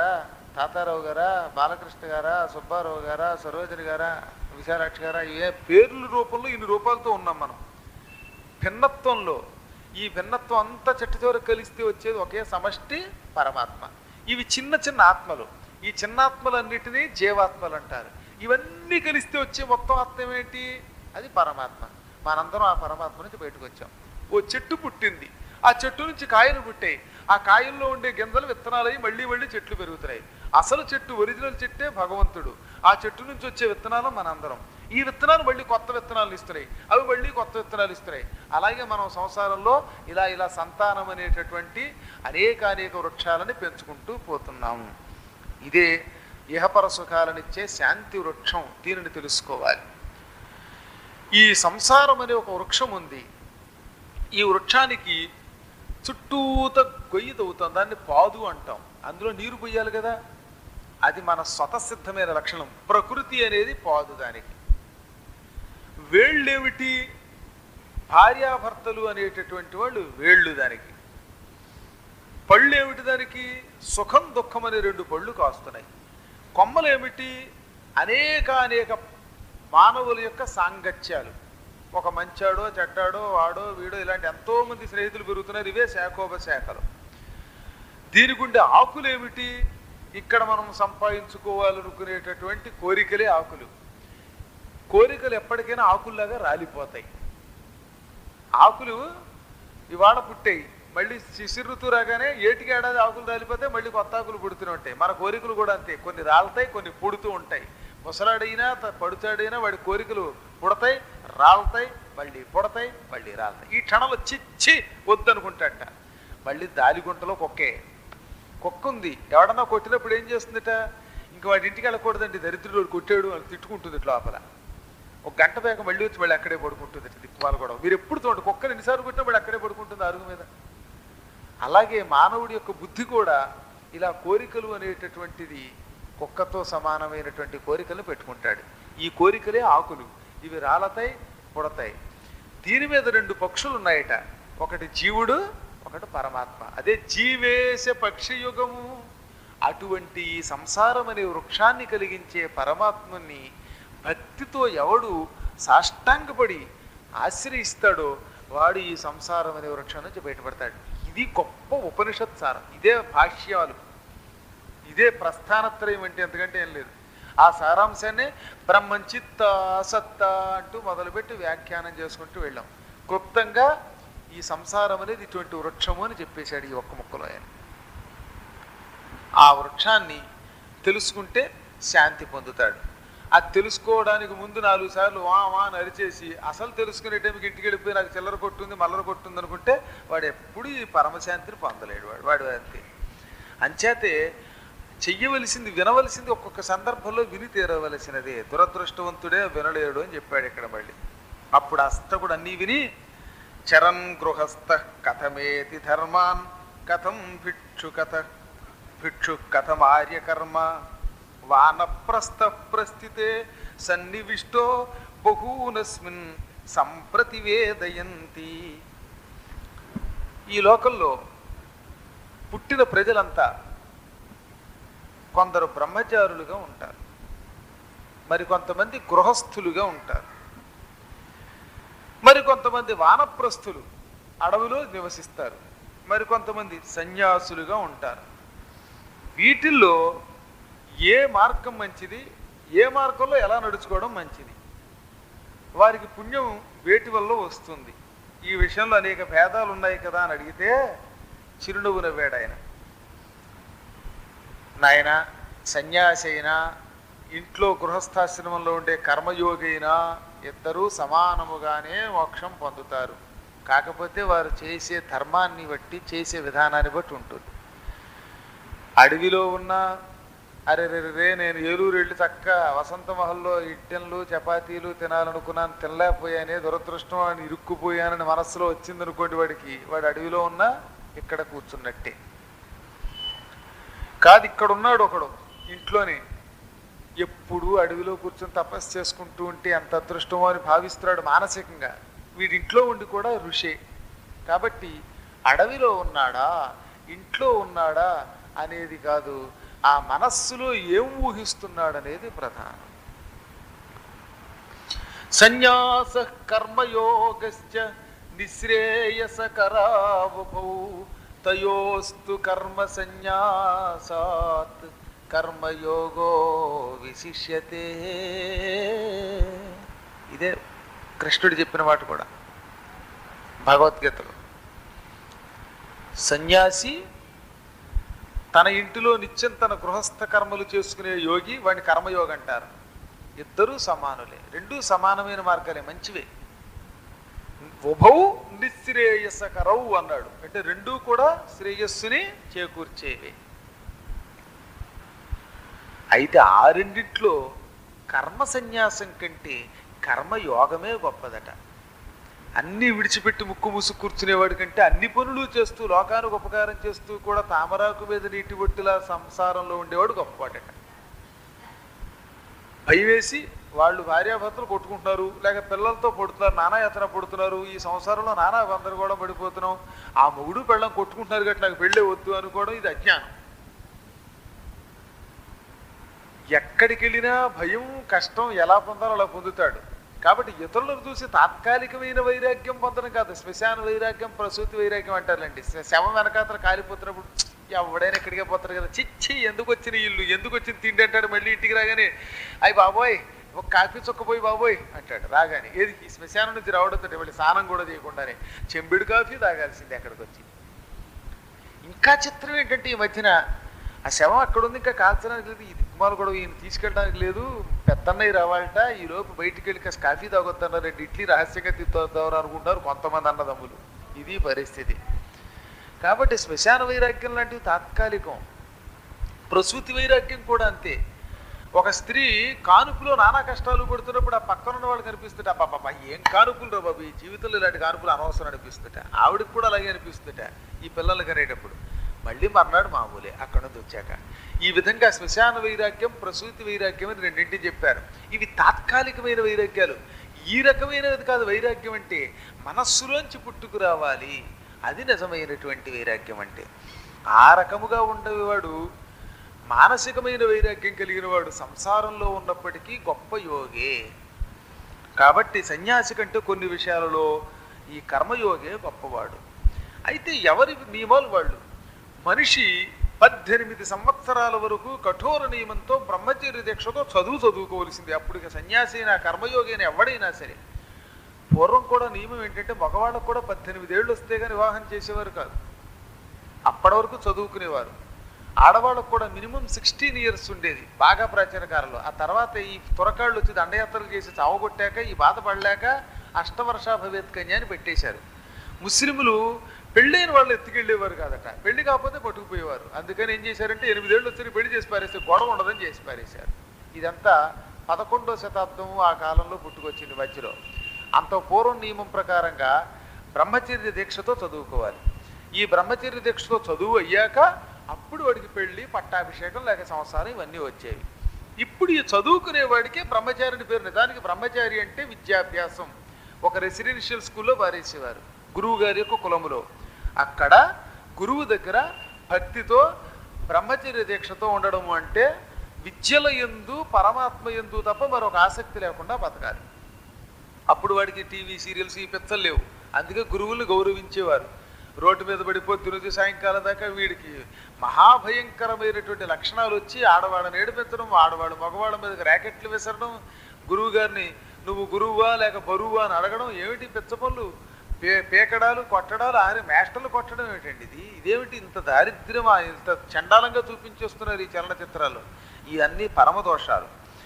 తాతారావు గారా, బాలకృష్ణ గారా, సుబ్బారావు గారా, సరోజిని గారా, విశాలాక్షి గారా, ఏ పేర్ల రూపంలో ఇన్ని రూపాలతో ఉన్నాం మనం. భిన్నత్వంలో ఈ భిన్నత్వం అంతా చెట్టు చివరికి కలిస్తే వచ్చేది ఒకే సమష్టి పరమాత్మ. ఇవి చిన్న చిన్న ఆత్మలు. ఈ చిన్న ఆత్మలన్నిటినీ జీవాత్మలు అంటారు. ఇవన్నీ కలిస్తే వచ్చే మొత్తం ఆత్మ ఏంటి? అది పరమాత్మ. మనందరం ఆ పరమాత్మ నుంచి బయటకు వచ్చాం. ఓ చెట్టు పుట్టింది, ఆ చెట్టు నుంచి కాయలు పుట్టాయి. ఆ కాయల్లో ఉండే గింజలు విత్తనాలయ్యి మళ్ళీ మళ్ళీ చెట్లు పెరుగుతున్నాయి. అసలు చెట్టు, ఒరిజినల్ చెట్టే భగవంతుడు. ఆ చెట్టు నుంచి వచ్చే విత్తనాలు మనందరం. ఈ విత్తనాలు మళ్ళీ కొత్త విత్తనాలు ఇస్తున్నాయి, అవి మళ్ళీ కొత్త విత్తనాలు ఇస్తున్నాయి. అలాగే మనం సంసారంలో ఇలా ఇలా సంతానం అనేటటువంటి అనేక అనేక వృక్షాలని పెంచుకుంటూ పోతున్నాము. ఇదే ఇహపర సుఖాలనిచ్చే శాంతి వృక్షం. దీనిని తెలుసుకోవాలి. ఈ సంసారం అనే ఒక వృక్షం ఉంది. ఈ వృక్షానికి చుట్టూత గొయ్యి తవ్వుతాం, దాన్ని పాదు అంటాం. అందులో నీరు పోయాలి కదా, అది మన స్వతసిద్ధమైన లక్షణం. ప్రకృతి అనేది పాదు. దానికి వేళ్ళేమిటి? భార్యాభర్తలు అనేటటువంటి వాళ్ళు వేళ్ళు. దానికి పళ్ళు ఏమిటి? దానికి సుఖం దుఃఖం అనే రెండు పళ్ళు కాస్తున్నాయి. కొమ్మలు ఏమిటి? అనేక అనేక మానవుల యొక్క సాంగత్యాలు. ఒక మంచాడో చెడ్డాడో వాడో వీడో ఇలాంటి ఎంతో మంది స్నేహితులు పెరుగుతున్నారు. ఇవే శాఖోపశాఖలు. దీనికుండే ఆకులు ఏమిటి? ఇక్కడ మనం సంపాదించుకోవాలనుకునేటటువంటి కోరికలే ఆకులు. కోరికలు ఎప్పటికైనా ఆకుల్లాగా రాలిపోతాయి. ఆకులు ఇవాళ పుట్టాయి, మళ్ళీ శిశిర ఋతువు రాగానే ఏటికి ఏడాది ఆకులు రాలిపోతే మళ్ళీ కొత్త ఆకులు పుడుతూనే ఉంటాయి. మన కోరికలు కూడా అంతే, కొన్ని రాలుతాయి, కొన్ని పుడుతూ ఉంటాయి. ముసలాడైనా పడుచాడైనా వాడి కోరికలు పుడతాయి, రాలుతాయి, మళ్ళీ పుడతాయి, మళ్ళీ రాలుతాయి. ఈ క్షణంలో చిచ్చి వద్దనుకుంటాట. మళ్ళీ దాలిగుంటలో కుక్కే కుక్క ఉంది. ఎవడన్నా కొట్టినప్పుడు ఏం చేస్తుందిట? ఇంక వాడి ఇంటికి వెళ్ళకూడదండి, దరిద్రుడు కొట్టాడు అని తిట్టుకుంటుంది లోపల. ఒక గంట దాకా మళ్ళీ వచ్చి మళ్ళీ అక్కడే పడుకుంటుంది. దిక్కుమాలు కూడా మీరు ఎప్పుడు చూడండి, కుక్కని ఎన్నిసార్లు కొట్టినా మళ్ళీ అక్కడే పడుకుంటుంది అరుగు మీద. అలాగే మానవుడి యొక్క బుద్ధి కూడా ఇలా కోరికలు అనేటటువంటిది కుక్కతో సమానమైనటువంటి కోరికలను పెట్టుకుంటాడు. ఈ కోరికలే ఆకులు. ఇవి రాలతాయి, పుడతాయి. దీని మీద రెండు పక్షులు ఉన్నాయట. ఒకటి జీవుడు, ఒకటి పరమాత్మ. అదే జీవేశ పక్షియుగము. అటువంటి ఈ సంసారం అనే వృక్షాన్ని కలిగించే పరమాత్మని భక్తితో ఎవడు సాష్టాంగపడి ఆశ్రయిస్తాడో వాడు ఈ సంసారం అనే వృక్షం నుంచి బయటపడతాడు. ఇది గొప్ప ఉపనిషత్ సారం. ఇదే భాష్యాలు, ఇదే ప్రస్థానత్రయం అంటే ఎంతకంటే ఏం లేదు. ఆ సారాంశాన్ని బ్రహ్మంచిత్త సత్త అంటూ మొదలుపెట్టి వ్యాఖ్యానం చేసుకుంటూ వెళ్ళాం. క్లుప్తంగా ఈ సంసారం అనేది ఇటువంటి వృక్షము అని చెప్పేశాడు ఈ ఒక్క ముక్కలో ఆయన. ఆ వృక్షాన్ని తెలుసుకుంటే శాంతి పొందుతాడు. అది తెలుసుకోవడానికి ముందు నాలుగు సార్లు వా వా నరిచేసి అసలు తెలుసుకునే టైంకి ఇంటికి వెళ్ళిపోయి నాకు చిల్లర కొట్టుంది మల్లర కొట్టుంది అనుకుంటే వాడు ఎప్పుడు ఈ పరమశాంతిని పొందలేడు. వాడు వాడు అంతే. అంచేతే చెయ్యవలసింది, వినవలసింది ఒక్కొక్క సందర్భంలో విని తీరవలసినదే. దురదృష్టవంతుడే వినలేడు అని చెప్పాడు ఇక్కడ మళ్ళీ. అప్పుడు అస్తకుడు అన్నీ విని చరన్ గృహస్థ కథమేతి ధర్మాన్ కథం భిక్షు కథ భిక్షు కథం ఆర్యకర్మ వానప్రస్థ ప్రస్థితే సన్నివిష్టో బహూనస్మిన్ సంప్రతివేదయంతి. ఈ లోకంలో పుట్టిన ప్రజలంతా కొందరు బ్రహ్మచారులుగా ఉంటారు, మరి కొంతమంది గృహస్థులుగా ఉంటారు, మరి కొంతమంది వానప్రస్థులు అడవిలో నివసిస్తారు, మరి కొంతమంది సన్యాసులుగా ఉంటారు. వీటిల్లో ఏ మార్గం మంచిది, ఏ మార్గంలో ఎలా నడుచుకోవడం మంచిది, వారికి పుణ్యం వేటి వల్ల వస్తుంది, ఈ విషయంలో అనేక భేదాలు ఉన్నాయి కదా అని అడిగితే చిరునవ్వు నవ్వాడు ఆయన. నాయన, సన్యాసి అయినా ఇంట్లో గృహస్థాశ్రమంలో ఉండే కర్మయోగి అయినా ఇద్దరూ సమానముగానే మోక్షం పొందుతారు. కాకపోతే వారు చేసే ధర్మాన్ని బట్టి, చేసే విధానాన్ని బట్టి ఉంటుంది. అడవిలో ఉన్న అరే రే నేను ఏలూరు వెళ్ళి చక్క వసంత మహల్లో ఇడ్డెన్లు చపాతీలు తినాలనుకున్నాను, తినలేకపోయానే, దురదృష్టం అని ఇరుక్కుపోయానని మనస్సులో వచ్చిందనుకోండి వాడికి, వాడు అడవిలో ఉన్నా ఇక్కడ కూర్చున్నట్టే. కాదు, ఇక్కడ ఉన్నాడు ఒకడు ఇంట్లోనే ఎప్పుడు అడవిలో కూర్చొని తపస్సు చేసుకుంటూ ఉంటే ఎంత అదృష్టమో అని భావిస్తున్నాడు మానసికంగా. వీడింట్లో ఉండి కూడా ఋషే. కాబట్టి అడవిలో ఉన్నాడా ఇంట్లో ఉన్నాడా అనేది కాదు, ఆ మనస్సులో ఏం ఊహిస్తున్నాడనేది ప్రధానం. సన్యాస కర్మయోగశ్చ నిశ్రేయసకరావభౌ తయోస్తు కర్మ సన్యాసాత్ కర్మయోగో విశిష్యతే. ఇదే కృష్ణుడు చెప్పిన మాట కూడా భగవద్గీతలో. సన్యాసి తన ఇంటిలో నిత్యం తన గృహస్థ కర్మలు చేసుకునే యోగి, వాడిని కర్మయోగి అంటారు. ఇద్దరూ సమానులే, రెండూ సమానమైన మార్గాలే, మంచివే. ఉభౌ నిశ్రేయసకరౌ అన్నాడు అంటే రెండూ కూడా శ్రేయస్సుని చేకూర్చేవే. అయితే ఆ రెండిట్లో కర్మ సన్యాసం కంటే కర్మయోగమే గొప్పదట. అన్నీ విడిచిపెట్టి ముక్కు మూసు కూర్చునేవాడి కంటే అన్ని పనులు చేస్తూ లోకానికి ఉపకారం చేస్తూ కూడా తామరాకు మీద నీటి బొట్టులా సంసారంలో ఉండేవాడు గొప్పవాడట. భయవేసి వాళ్ళు భార్యాభర్తలు కొట్టుకుంటున్నారు, లేక పిల్లలతో పడుతున్నారు, నానా యాత్ర పడుతున్నారు, ఈ సంసారంలో నానా గందరగోళం పడిపోతున్నాం, ఆ మొగుడు పెళ్ళం కొట్టుకుంటున్నారు కాబట్టి నాకు పెళ్ళే వద్దు అనుకోవడం ఇది అజ్ఞానం. ఎక్కడికి వెళ్ళినా భయం కష్టం ఎలా పొందాలో అలా పొందుతాడు. కాబట్టి ఇతరులను చూసి తాత్కాలికమైన వైరాగ్యం పొందడం కాదు, శ్మశాన వైరాగ్యం, ప్రసూతి వైరాగ్యం అంటారులేండి. శవం వెనకాతల కాలిపోతున్నప్పుడు ఎవడైనా ఇక్కడికే పోతారు కదా, చిచ్చి ఎందుకు వచ్చిన ఇల్లు, ఎందుకు వచ్చిన తిండి అంటాడు. మళ్ళీ ఇంటికి రాగానే అయ్యి బాబోయ్ ఒక కాఫీ చొక్కపోయి బాబోయ్ అంటాడు. రాగానే ఏది ఈ శ్మశానం నుంచి రావడంతో మళ్ళీ స్నానం కూడా చేయకుండానే చెంబిడు కాఫీ తాగాల్సింది అక్కడికి వచ్చి. ఇంకా చిత్రం ఏంటంటే ఈ మధ్యన ఆ శవం అక్కడ ఉంది, ఇంకా కాల్చడానికి లేదు, ఈ దిక్కుమాలు కూడా ఈయన తీసుకెళ్ళడానికి లేదు, పెద్దన్నయ్య రావాలట, ఈ లోపు బయటికి వెళ్ళి కాస్త కాఫీ తాగొద్దన్నారు, రెండు ఇడ్లీ రహస్యంగా తిద్దారు అనుకుంటారు కొంతమంది అన్నదమ్ములు. ఇది పరిస్థితి. కాబట్టి శ్మశాన వైరాగ్యం లాంటివి తాత్కాలికం. ప్రసూతి వైరాగ్యం కూడా అంతే. ఒక స్త్రీ కానుపులో నానా కష్టాలు పడుతున్నప్పుడు ఆ పక్కనున్న వాళ్ళు కనిపిస్తుంట, పాప ఏం కానుపులు రా బాబు, ఈ జీవితంలో ఇలాంటి కానుపులు అనవసరం అనిపిస్తుంట. ఆవిడకి కూడా అలాగే అనిపిస్తుంట ఈ పిల్లలు కనేటప్పుడు. మళ్ళీ మర్నాడు మామూలే అక్కడ నుంచి వచ్చాక. ఈ విధంగా శ్మశాన వైరాగ్యం, ప్రసూతి వైరాగ్యం అని రెండింటిని చెప్పారు. ఇవి తాత్కాలికమైన వైరాగ్యాలు. ఈ రకమైనది కాదు వైరాగ్యం అంటే, మనస్సులోంచి పుట్టుకురావాలి, అది నిజమైనటువంటి వైరాగ్యం అంటే. ఆ రకముగా ఉండేవాడు మానసికమైన వైరాగ్యం కలిగిన వాడు సంసారంలో ఉన్నప్పటికీ గొప్ప యోగే. కాబట్టి సన్యాసి కంటే కొన్ని విషయాలలో ఈ కర్మయోగే గొప్పవాడు. అయితే ఎవరి నియమాలు వాళ్ళు. మనిషి పద్దెనిమిది సంవత్సరాల వరకు కఠోర నియమంతో బ్రహ్మచర్య దీక్షతో చదువు చదువుకోవలసింది. అప్పుడు సన్యాసి అయినా కర్మయోగి అయినా ఎవడైనా సరే. పూర్వం కూడా నియమం ఏంటంటే మగవాళ్ళకు కూడా పద్దెనిమిది ఏళ్ళు వస్తే కానీ వివాహం చేసేవారు కాదు, అప్పటి వరకు చదువుకునేవారు. ఆడవాళ్ళకు కూడా మినిమం సిక్స్టీన్ ఇయర్స్ ఉండేది బాగా ప్రాచీన కాలంలో. ఆ తర్వాత ఈ తురకాళ్ళు వచ్చి దండయాత్రలు చేసి చావగొట్టాక ఈ బాధపడలేక అష్టవర్షా భవేత్ కన్య అని పెట్టేశారు. ముస్లింలు పెళ్ళైన వాళ్ళు ఎత్తుకెళ్ళేవారు కాదట, పెళ్లి కాకపోతే పట్టుకుపోయేవారు. అందుకని ఏం చేశారంటే ఎనిమిదేళ్ళు వచ్చి పెళ్లి చేసి పారేస్తే గొడవ ఉండదని చేసి పారేశారు. ఇదంతా పదకొండవ శతాబ్దం ఆ కాలంలో పుట్టుకొచ్చింది మధ్యలో. అంత పూర్వం నియమం ప్రకారంగా బ్రహ్మచర్య దీక్షతో చదువుకోవాలి. ఈ బ్రహ్మచర్య దీక్షతో చదువు అయ్యాక అప్పుడు వాడికి పెళ్ళి, పట్టాభిషేకం లేక సంసారం ఇవన్నీ వచ్చేవి. ఇప్పుడు ఈ చదువుకునేవాడికే బ్రహ్మచారిని పేరు. నిజానికి బ్రహ్మచారి అంటే విద్యాభ్యాసం. ఒక రెసిడెన్షియల్ స్కూల్లో పారేసేవారు గురువు గారి యొక్క కులములో. అక్కడ గురువు దగ్గర భక్తితో బ్రహ్మచర్య దీక్షతో ఉండడం అంటే విద్యల యందు పరమాత్మ యందు తప్ప మరొక ఆసక్తి లేకుండా బతకాలి. అప్పుడు వాడికి టీవీ సీరియల్స్ ఈ పిచ్చలు లేవు. అందుకే గురువుల్ని గౌరవించేవారు. రోడ్డు మీద పడిపోయి రోజు సాయంకాలం దాకా వీడికి మహాభయంకరమైనటువంటి లక్షణాలు వచ్చి ఆడవాళ్ళని ఏడిపించడం, ఆడవాళ్ళు మగవాళ్ళ మీద ర్యాకెట్లు విసరడం, గురువు గారిని నువ్వు గురువువా లేక బరువువా అని అడగడం. ఏమిటి పిచ్చ పనులు, పే పేకడాలు కొట్టడాలు, ఆరే మేస్టర్లు కొట్టడం ఏమిటండి ఇది? ఇదేమిటి ఇంత దారిద్ర్యమా, ఇంత చండాలంగా చూపించేస్తున్నారు ఈ చలనచిత్రాలు? ఇవన్నీ పరమదోషాలు.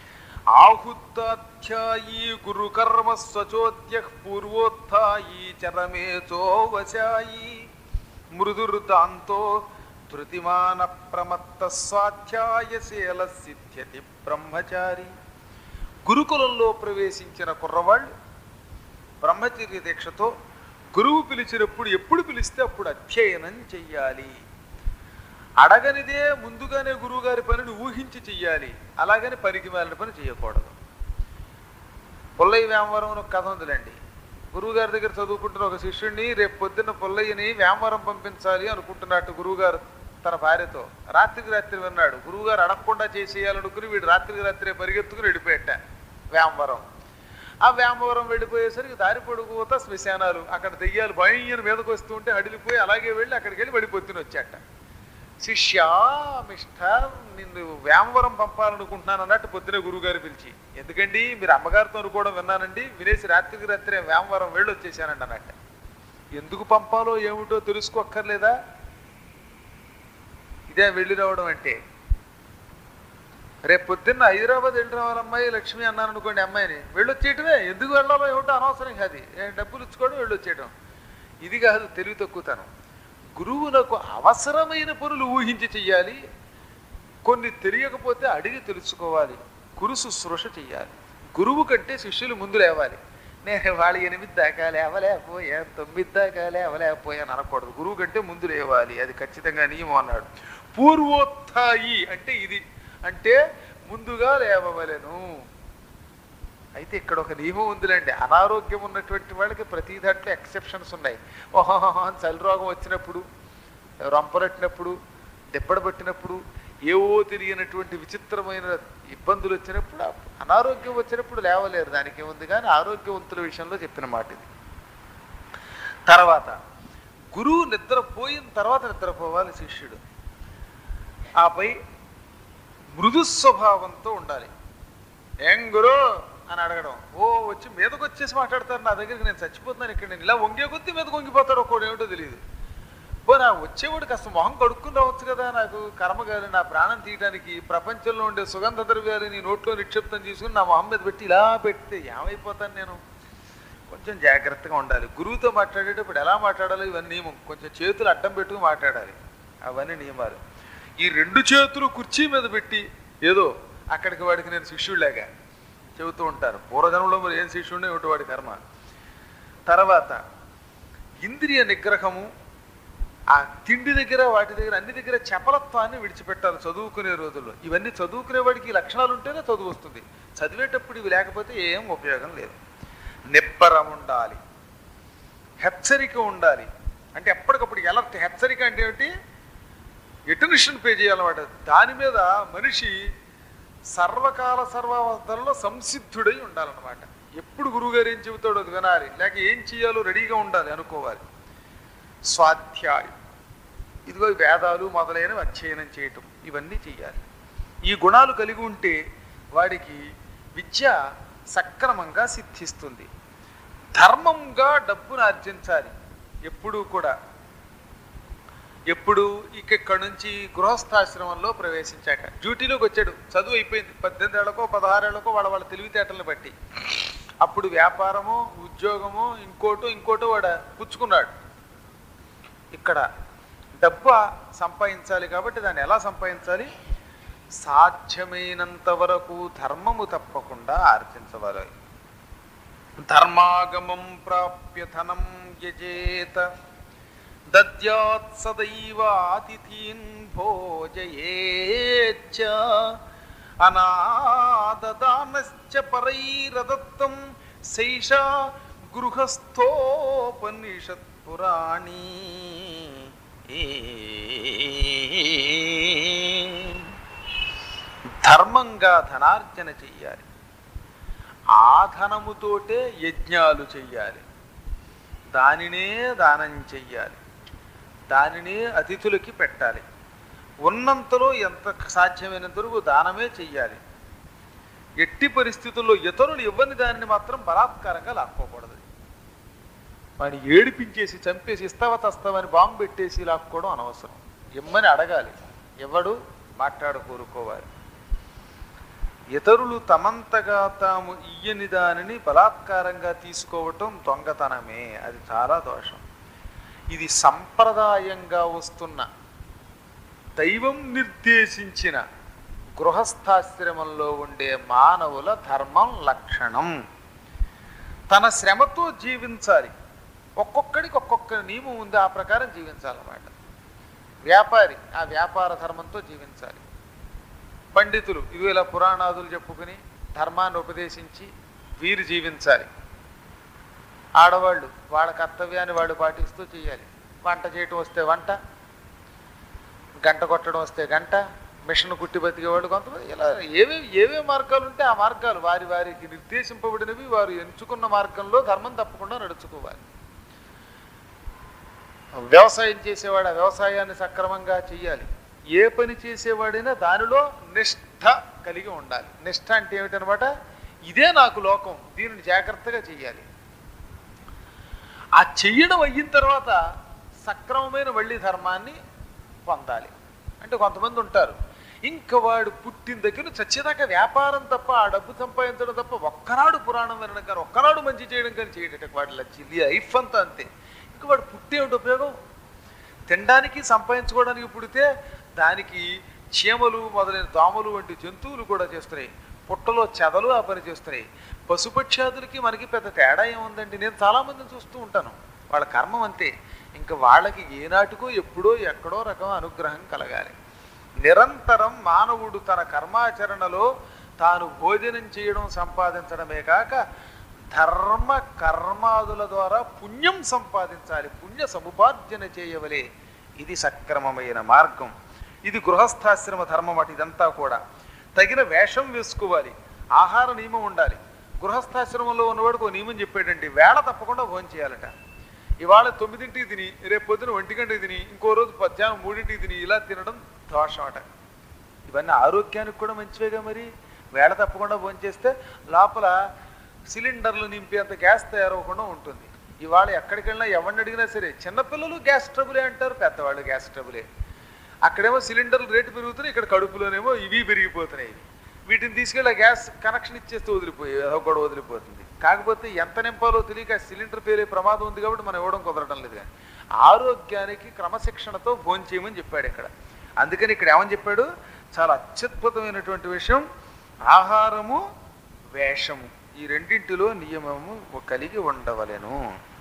ఆహుతాధ్యాయీ గురు కర్మ స్వచోద్య పూర్వోత్థాయీ చరమేచో వశాయీ మృదురుతాంతో ధృతిమాన ప్రమత్త స్వాధ్యాయశీల సిద్ధ్యతి బ్రహ్మచారి. గురుకులంలో ప్రవేశించిన కుర్రవాళ్ళు బ్రహ్మచర్య దీక్షతో గురువు పిలిచినప్పుడు ఎప్పుడు పిలిస్తే అప్పుడు అధ్యయనం చెయ్యాలి. అడగనిదే ముందుగానే గురువుగారి పనిని ఊహించి చెయ్యాలి. అలాగని పనికి మాలిన పని చేయకూడదు. పుల్లయ్య వేమవరం ఒక కథ ఉందిలేండి. గురువుగారి దగ్గర చదువుకుంటున్న ఒక శిష్యుడిని రేపు పొద్దున్న పుల్లయ్యని వేమవరం పంపించాలి అనుకుంటున్నట్టు గురువుగారు తన భార్యతో రాత్రికి రాత్రి విన్నాడు. గురువుగారు అడగకుండా చేసేయాలనుకుని వీడు రాత్రికి రాత్రే పరిగెత్తుకుని వెళ్ళిపోయాట వేమవరం. ఆ వేమవరం వెళ్ళిపోయేసరికి దారి పొడుగుతా శ్మశానాలు, అక్కడ దెయ్యాలు భయం మీదకు వస్తూ ఉంటే అడిలిపోయి అలాగే వెళ్ళి అక్కడికి వెళ్ళి పడిపోతుని వచ్చాట. శిష్యా మిస్టర్, నిన్ను వేమవరం పంపాలనుకుంటున్నాను అన్నట్టు పొద్దునే గురువుగారు పిలిచి, ఎందుకండి మీరు అమ్మగారితో అనుకోవడం విన్నానండి, వినేసి రాత్రికి రాత్రే వేమవరం వెళ్ళి వచ్చేసానండి అన్నట్ట. ఎందుకు పంపాలో ఏమిటో తెలుసుకోక్కర్లేదా? ఇదే వెళ్ళి రావడం అంటే. రేపు పొద్దున్న హైదరాబాద్ వెళ్ళి రావాలమ్మాయి లక్ష్మి అన్నాను అనుకోండి, అమ్మాయిని వెళ్ళొచ్చేయటమే. ఎందుకు వెళ్ళాలో ఏమిటో అనవసరం కాదు, డబ్బులు ఇచ్చుకోవడం వెళ్ళొచ్చేయడం. ఇది కాదు తెలివి తక్కువతనం. గురువులకు అవసరమైన పనులు ఊహించి చెయ్యాలి, కొన్ని తెలియకపోతే అడిగి తెలుసుకోవాలి, గురు శుశ్రూష చెయ్యాలి. గురువు కంటే శిష్యులు ముందు లేవాలి. నేను వాళ్ళు ఎనిమిది దాకా లేవలేకపోయా, తొమ్మిది దాకా లేవలేకపోయాను అనకూడదు. గురువు కంటే ముందు లేవాలి, అది ఖచ్చితంగా నియమం అన్నాడు. పూర్వోత్థాయి అంటే ఇది, అంటే ముందుగా లేవవలెను. అయితే ఇక్కడ ఒక నియమం ఉందిలేండి. అనారోగ్యం ఉన్నటువంటి వాళ్ళకి ప్రతి దాంట్లో ఎక్సెప్షన్స్ ఉన్నాయి. ఓహో చలి రోగం వచ్చినప్పుడు, రొంపరట్టినప్పుడు, దెబ్బడ పట్టినప్పుడు, ఏవో తెలియనటువంటి విచిత్రమైన ఇబ్బందులు వచ్చినప్పుడు, అనారోగ్యం వచ్చినప్పుడు లేవలేరు, దానికి ఏముంది. కానీ ఆరోగ్యవంతుల విషయంలో చెప్పిన మాట ఇది. తర్వాత గురువు నిద్రపోయిన తర్వాత నిద్రపోవాలి శిష్యుడు. ఆపై మృదు స్వభావంతో ఉండాలి. ఏం గురు అని అడగడం. ఓ వచ్చి మీదకు వచ్చేసి మాట్లాడతారు నా దగ్గరికి, నేను చచ్చిపోతున్నాను ఇక్కడ, నేను ఇలా వంగే కొద్దీ మీదకు వంగిపోతాడు, ఒక్కోడు ఏమిటో తెలియదు. పో నా వచ్చేవాడు కాస్త మొహం కడుక్కుని రావచ్చు కదా, నాకు కర్మగాలి నా ప్రాణం తీయడానికి ప్రపంచంలో ఉండే సుగంధ ద్రవ్యాలు నీ నోట్లో నిక్షిప్తం చేసుకుని నా మొహం మీద పెట్టి ఇలా పెడితే ఏమైపోతాను నేను. కొంచెం జాగ్రత్తగా ఉండాలి. గురువుతో మాట్లాడేటప్పుడు ఎలా మాట్లాడాలో ఇవన్నీ నియమం. కొంచెం చేతులు అడ్డం పెట్టుకుని మాట్లాడాలి, అవన్నీ నియమాలు. ఈ రెండు చేతులు కుర్చీ మీద పెట్టి ఏదో అక్కడికి వాడికి నేను శిష్యుడిలాగా చెబుతూ ఉంటారు. పూర్వజనంలో మరి ఏం శిష్యుడే ఒకటి వాడి కర్మ. తర్వాత ఇంద్రియ నిగ్రహము, ఆ తిండి దగ్గర వాటి దగ్గర అన్ని దగ్గర చపలత్వాన్ని విడిచిపెట్టాలి చదువుకునే రోజుల్లో. ఇవన్నీ చదువుకునే వాడికి ఈ లక్షణాలు ఉంటేనే చదువు వస్తుంది. చదివేటప్పుడు ఇవి లేకపోతే ఏం ఉపయోగం లేదు. నిబ్బరం ఉండాలి, హెచ్చరిక ఉండాలి. అంటే ఎప్పటికప్పుడు ఎలర్ట్. హెచ్చరిక అంటే ఏమిటి? అటెన్షన్ పే చేయాలన్నమాట. దాని మీద మనిషి సర్వకాల సర్వావస్థలలో సంసిద్ధుడై ఉండాలన్నమాట. ఎప్పుడు గురువుగారు ఏం చెబుతాడో అది వినాలి, లేక ఏం చేయాలో రెడీగా ఉండాలి, అనుకోవాలి. స్వాధ్యాయం, ఇదిగో వేదాలు మొదలైనవి అధ్యయనం చేయటం, ఇవన్నీ చేయాలి. ఈ గుణాలు కలిగి ఉంటే వాడికి విద్య సక్రమంగా సిద్ధిస్తుంది. ధర్మంగా డబ్బును ఆర్జించాలి ఎప్పుడూ కూడా. ఎప్పుడు ఇక్కడి నుంచి గృహస్థాశ్రమంలో ప్రవేశించాక, డ్యూటీలోకి వచ్చాడు, చదువు అయిపోయింది, పద్దెనిమిది ఏళ్ళకో పదహారేళ్లకో వాళ్ళ వాళ్ళ తెలివితేటలను బట్టి. అప్పుడు వ్యాపారమో ఉద్యోగమో ఇంకోటో ఇంకోటో వాడు పుచ్చుకున్నాడు. ఇక్కడ డబ్బు సంపాదించాలి కాబట్టి దాన్ని ఎలా సంపాదించాలి? సాధ్యమైనంత వరకు ధర్మము తప్పకుండా ఆర్జించవాలి. ధర్మాగమం ప్రాప్య ధనం యజేత దద్యాత్ సదైవ అతిథీన్ భోజయేచ్చ అనాదదానశ్చ పరైరదత్తం శైషా గృహస్థోపనిషత్ పురాణీ. ధర్మంగా ధనార్జన చెయ్యాలి. ఆ ధనముతోటే యజ్ఞాలు చెయ్యాలి, దానినే దానం చెయ్యాలి, దానినే అతిథులకి పెట్టాలి. ఉన్నంతలో ఎంత సాధ్యమైనంత వరకు దానమే చెయ్యాలి. ఎట్టి పరిస్థితుల్లో ఇతరులు ఇవ్వని దానిని మాత్రం బలాత్కారంగా లాక్కోకూడదు. వాడిని ఏడిపించేసి చంపేసి ఇస్తావా తస్తావని బాంబు పెట్టేసి లాక్కోవడం అనవసరం. ఇమ్మని అడగాలి, ఎవడు మాట్లాడు కోరుకోవాలి. ఇతరులు తమంతగా తాము ఇయ్యని దానిని బలాత్కారంగా తీసుకోవటం దొంగతనమే, అది చాలా దోషం. ఇది సంప్రదాయంగా వస్తున్న దైవం నిర్దేశించిన గృహస్థాశ్రమంలో ఉండే మానవుల ధర్మం లక్షణం. తన శ్రమతో జీవించాలి. ఒక్కొక్కడికి ఒక్కొక్క నియమం ఉంది, ఆ ప్రకారం జీవించాలన్నమాట. వ్యాపారి ఆ వ్యాపార ధర్మంతో జీవించాలి. పండితులు ఇవి ఇలా పురాణాదులు చెప్పుకుని ధర్మాన్ని ఉపదేశించి వీరు జీవించాలి. ఆడవాళ్ళు వాళ్ళ కర్తవ్యాన్ని వాళ్ళు పాటిస్తూ చేయాలి. వంట చేయటం వస్తే వంట, గంట కొట్టడం వస్తే గంట, మిషన్ కుట్టి బతికేవాళ్ళు కొంతమంది, ఇలా ఏవే ఏవే మార్గాలు ఉంటే ఆ మార్గాలు వారి వారికి నిర్దేశింపబడినవి వారు ఎంచుకున్న మార్గంలో ధర్మం తప్పకుండా నడుచుకోవాలి. వ్యవసాయం చేసేవాడు ఆ వ్యవసాయాన్ని సక్రమంగా చెయ్యాలి. ఏ పని చేసేవాడైనా దానిలో నిష్ఠ కలిగి ఉండాలి. నిష్ఠ అంటే ఏమిటనమాట, ఇదే నాకు లోకం, దీనిని జాగ్రత్తగా చెయ్యాలి. ఆ చెయ్యడం అయిన తర్వాత సక్రమమైన మళ్ళీ ధర్మాన్ని పొందాలి. అంటే కొంతమంది ఉంటారు, ఇంకా వాడు పుట్టిన దగ్గర చచ్చేదాకా వ్యాపారం తప్ప, ఆ డబ్బు సంపాదించడం తప్ప, ఒక్కనాడు పురాణం వినడం కానీ ఒక్కనాడు మంచి చేయడం కానీ చేయటం వాడి చిల్లి లైఫ్ అంతా అంతే. ఇంకా వాడు పుట్టేమిటి ఉపయోగం? తినడానికి సంపాదించుకోవడానికి పుడితే దానికి చీమలు మొదలైన దోమలు వంటి జంతువులు కూడా చేస్తున్నాయి, పుట్టలో చెదలు ఆ పని చేస్తున్నాయి. పశుపక్షాదులకి మనకి పెద్ద తేడా ఏముందండి? నేను చాలామందిని చూస్తూ ఉంటాను, వాళ్ళ కర్మం అంతే. ఇంకా వాళ్ళకి ఏనాటికో ఎప్పుడో ఎక్కడో రకం అనుగ్రహం కలగాలి. నిరంతరం మానవుడు తన కర్మాచరణలో తాను భోజనం చేయడం సంపాదించడమే కాక ధర్మ కర్మాదుల ద్వారా పుణ్యం సంపాదించాలి, పుణ్య సముపార్జన చేయవలే. ఇది సక్రమమైన మార్గం. ఇది గృహస్థాశ్రమ ధర్మం. అటు ఇదంతా కూడా తగిన వేషం వేసుకోవాలి, ఆహార నియమం ఉండాలి. గృహస్థాశ్రమంలో ఉన్నవాడికి ఒక నియమం చెప్పాడండి, వేళ తప్పకుండా భోజనం చేయాలట. ఇవాళ తొమ్మిదింటికి తిని రేపు పొద్దున ఒంటి గంటకి తిని ఇంకో రోజు మధ్యాహ్నం మూడింటికి తిని ఇలా తినడం దోషం అట. ఇవన్నీ ఆరోగ్యానికి కూడా మంచివేగా. మరి వేళ తప్పకుండా భోజనం చేస్తే లోపల సిలిండర్లు నింపేంత గ్యాస్ తయారవకుండా ఉంటుంది. ఇవాళ ఎక్కడికి వెళ్ళినా ఎవరిని అడిగినా సరే చిన్నపిల్లలు గ్యాస్ ట్రబులే అంటారు, పెద్దవాళ్ళు గ్యాస్ ట్రబులే. అక్కడేమో సిలిండర్లు రేటు పెరుగుతున్నాయి, ఇక్కడ కడుపులోనేమో ఇవి పెరిగిపోతున్నాయి. వీటిని తీసుకెళ్ళి ఆ గ్యాస్ కనెక్షన్ ఇచ్చేస్తే వదిలిపోయి కూడా వదిలిపోతుంది. కాకపోతే ఎంత నింపాలో తెలియక సిలిండర్ పేరే ప్రమాదం ఉంది కాబట్టి మనం ఇవ్వడం కుదరడం లేదు. కానీ ఆరోగ్యానికి క్రమశిక్షణతో భోజనం చేయమని చెప్పాడు ఇక్కడ. అందుకని ఇక్కడ ఏమని చెప్పాడు, చాలా అత్యద్భుతమైనటువంటి విషయం. ఆహారము వేషము ఈ రెండింటిలో నియమము కలిగి ఉండవలెను.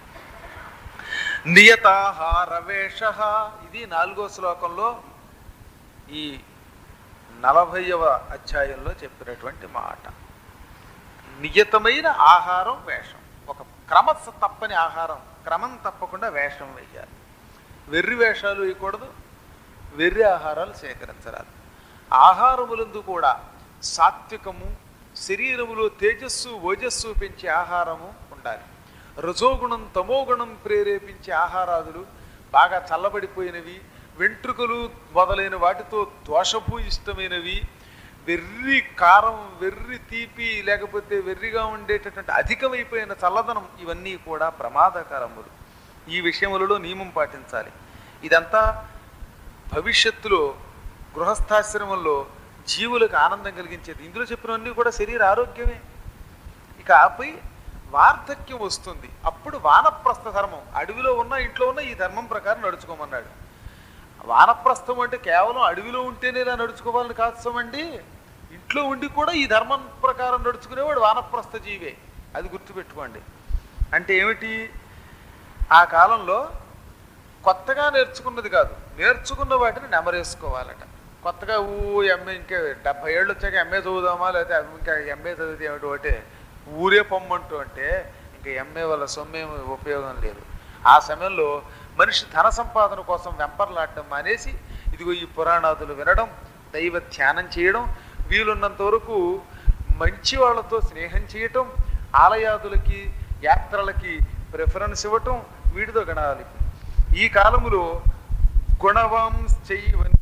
నియతాహార వేష, ఇది నాలుగో శ్లోకంలో ఈ నలభైవ అధ్యాయంలో చెప్పినటువంటి మాట. నియతమైన ఆహారం వేషం, ఒక క్రమ తప్పని ఆహారం, క్రమం తప్పకుండా వేషం వేయాలి. వెర్రి వేషాలు వేయకూడదు, వెర్రి ఆహారాలు సేకరించరాదు. ఆహారములందు కూడా సాత్వికము, శరీరములో తేజస్సు ఓజస్సు పెంచే ఆహారము ఉండాలి. రజోగుణం తమోగుణం ప్రేరేపించే ఆహారాదులు, బాగా చల్లబడిపోయినవి, వెంట్రుకలు మొదలైన వాటితో దోషభూయిష్టమైనవి, వెర్రి కారం, వెర్రి తీపి, లేకపోతే వెర్రిగా ఉండేటటువంటి అధికమైపోయిన చల్లదనం, ఇవన్నీ కూడా ప్రమాదకరములు. ఈ విషయములలో నియమం పాటించాలి. ఇదంతా భవిష్యత్తులో గృహస్థాశ్రమంలో జీవులకు ఆనందం కలిగించేది. ఇందులో చెప్పినవన్నీ కూడా శరీర ఆరోగ్యమే. ఇక ఆపై వార్ధక్యం వస్తుంది, అప్పుడు వానప్రస్థ ధర్మం, అడవిలో ఉన్న ఇంట్లో ఉన్న ఈ ధర్మం ప్రకారం నడుచుకోమన్నాడు. వానప్రస్థం అంటే కేవలం అడవిలో ఉంటేనే ఇలా నడుచుకోవాలని కాదమండి, ఇంట్లో ఉండి కూడా ఈ ధర్మం ప్రకారం నడుచుకునేవాడు వానప్రస్థ జీవే. అది గుర్తుపెట్టుకోండి. అంటే ఏమిటి, ఆ కాలంలో కొత్తగా నేర్చుకున్నది కాదు, నేర్చుకున్న వాటిని నెమరేసుకోవాలట. కొత్తగా ఊ ఎంఏ ఇంకా డెబ్బై ఏళ్ళు వచ్చాక ఎంఏ చదువుదామా, లేకపోతే ఇంకా ఎంఏ చదివితే ఏమిటి ఒకటే ఊరే పొమ్మంటూ అంటే ఇంకా ఎంఏ వల్ల సొమ్మేమి ఉపయోగం లేదు. ఆ సమయంలో మనిషి ధన సంపాదన కోసం వెంపర్లాడటం మానేసి ఇదిగో ఈ పురాణాదులు వినడం, దైవ ధ్యానం చేయడం, వీలున్నంత వరకు మంచి వాళ్ళతో స్నేహం చేయటం, ఆలయాదులకి యాత్రలకి ప్రిఫరెన్స్ ఇవ్వటం, వీటితో గణాలి. ఈ కాలములో గుణవాంశైవ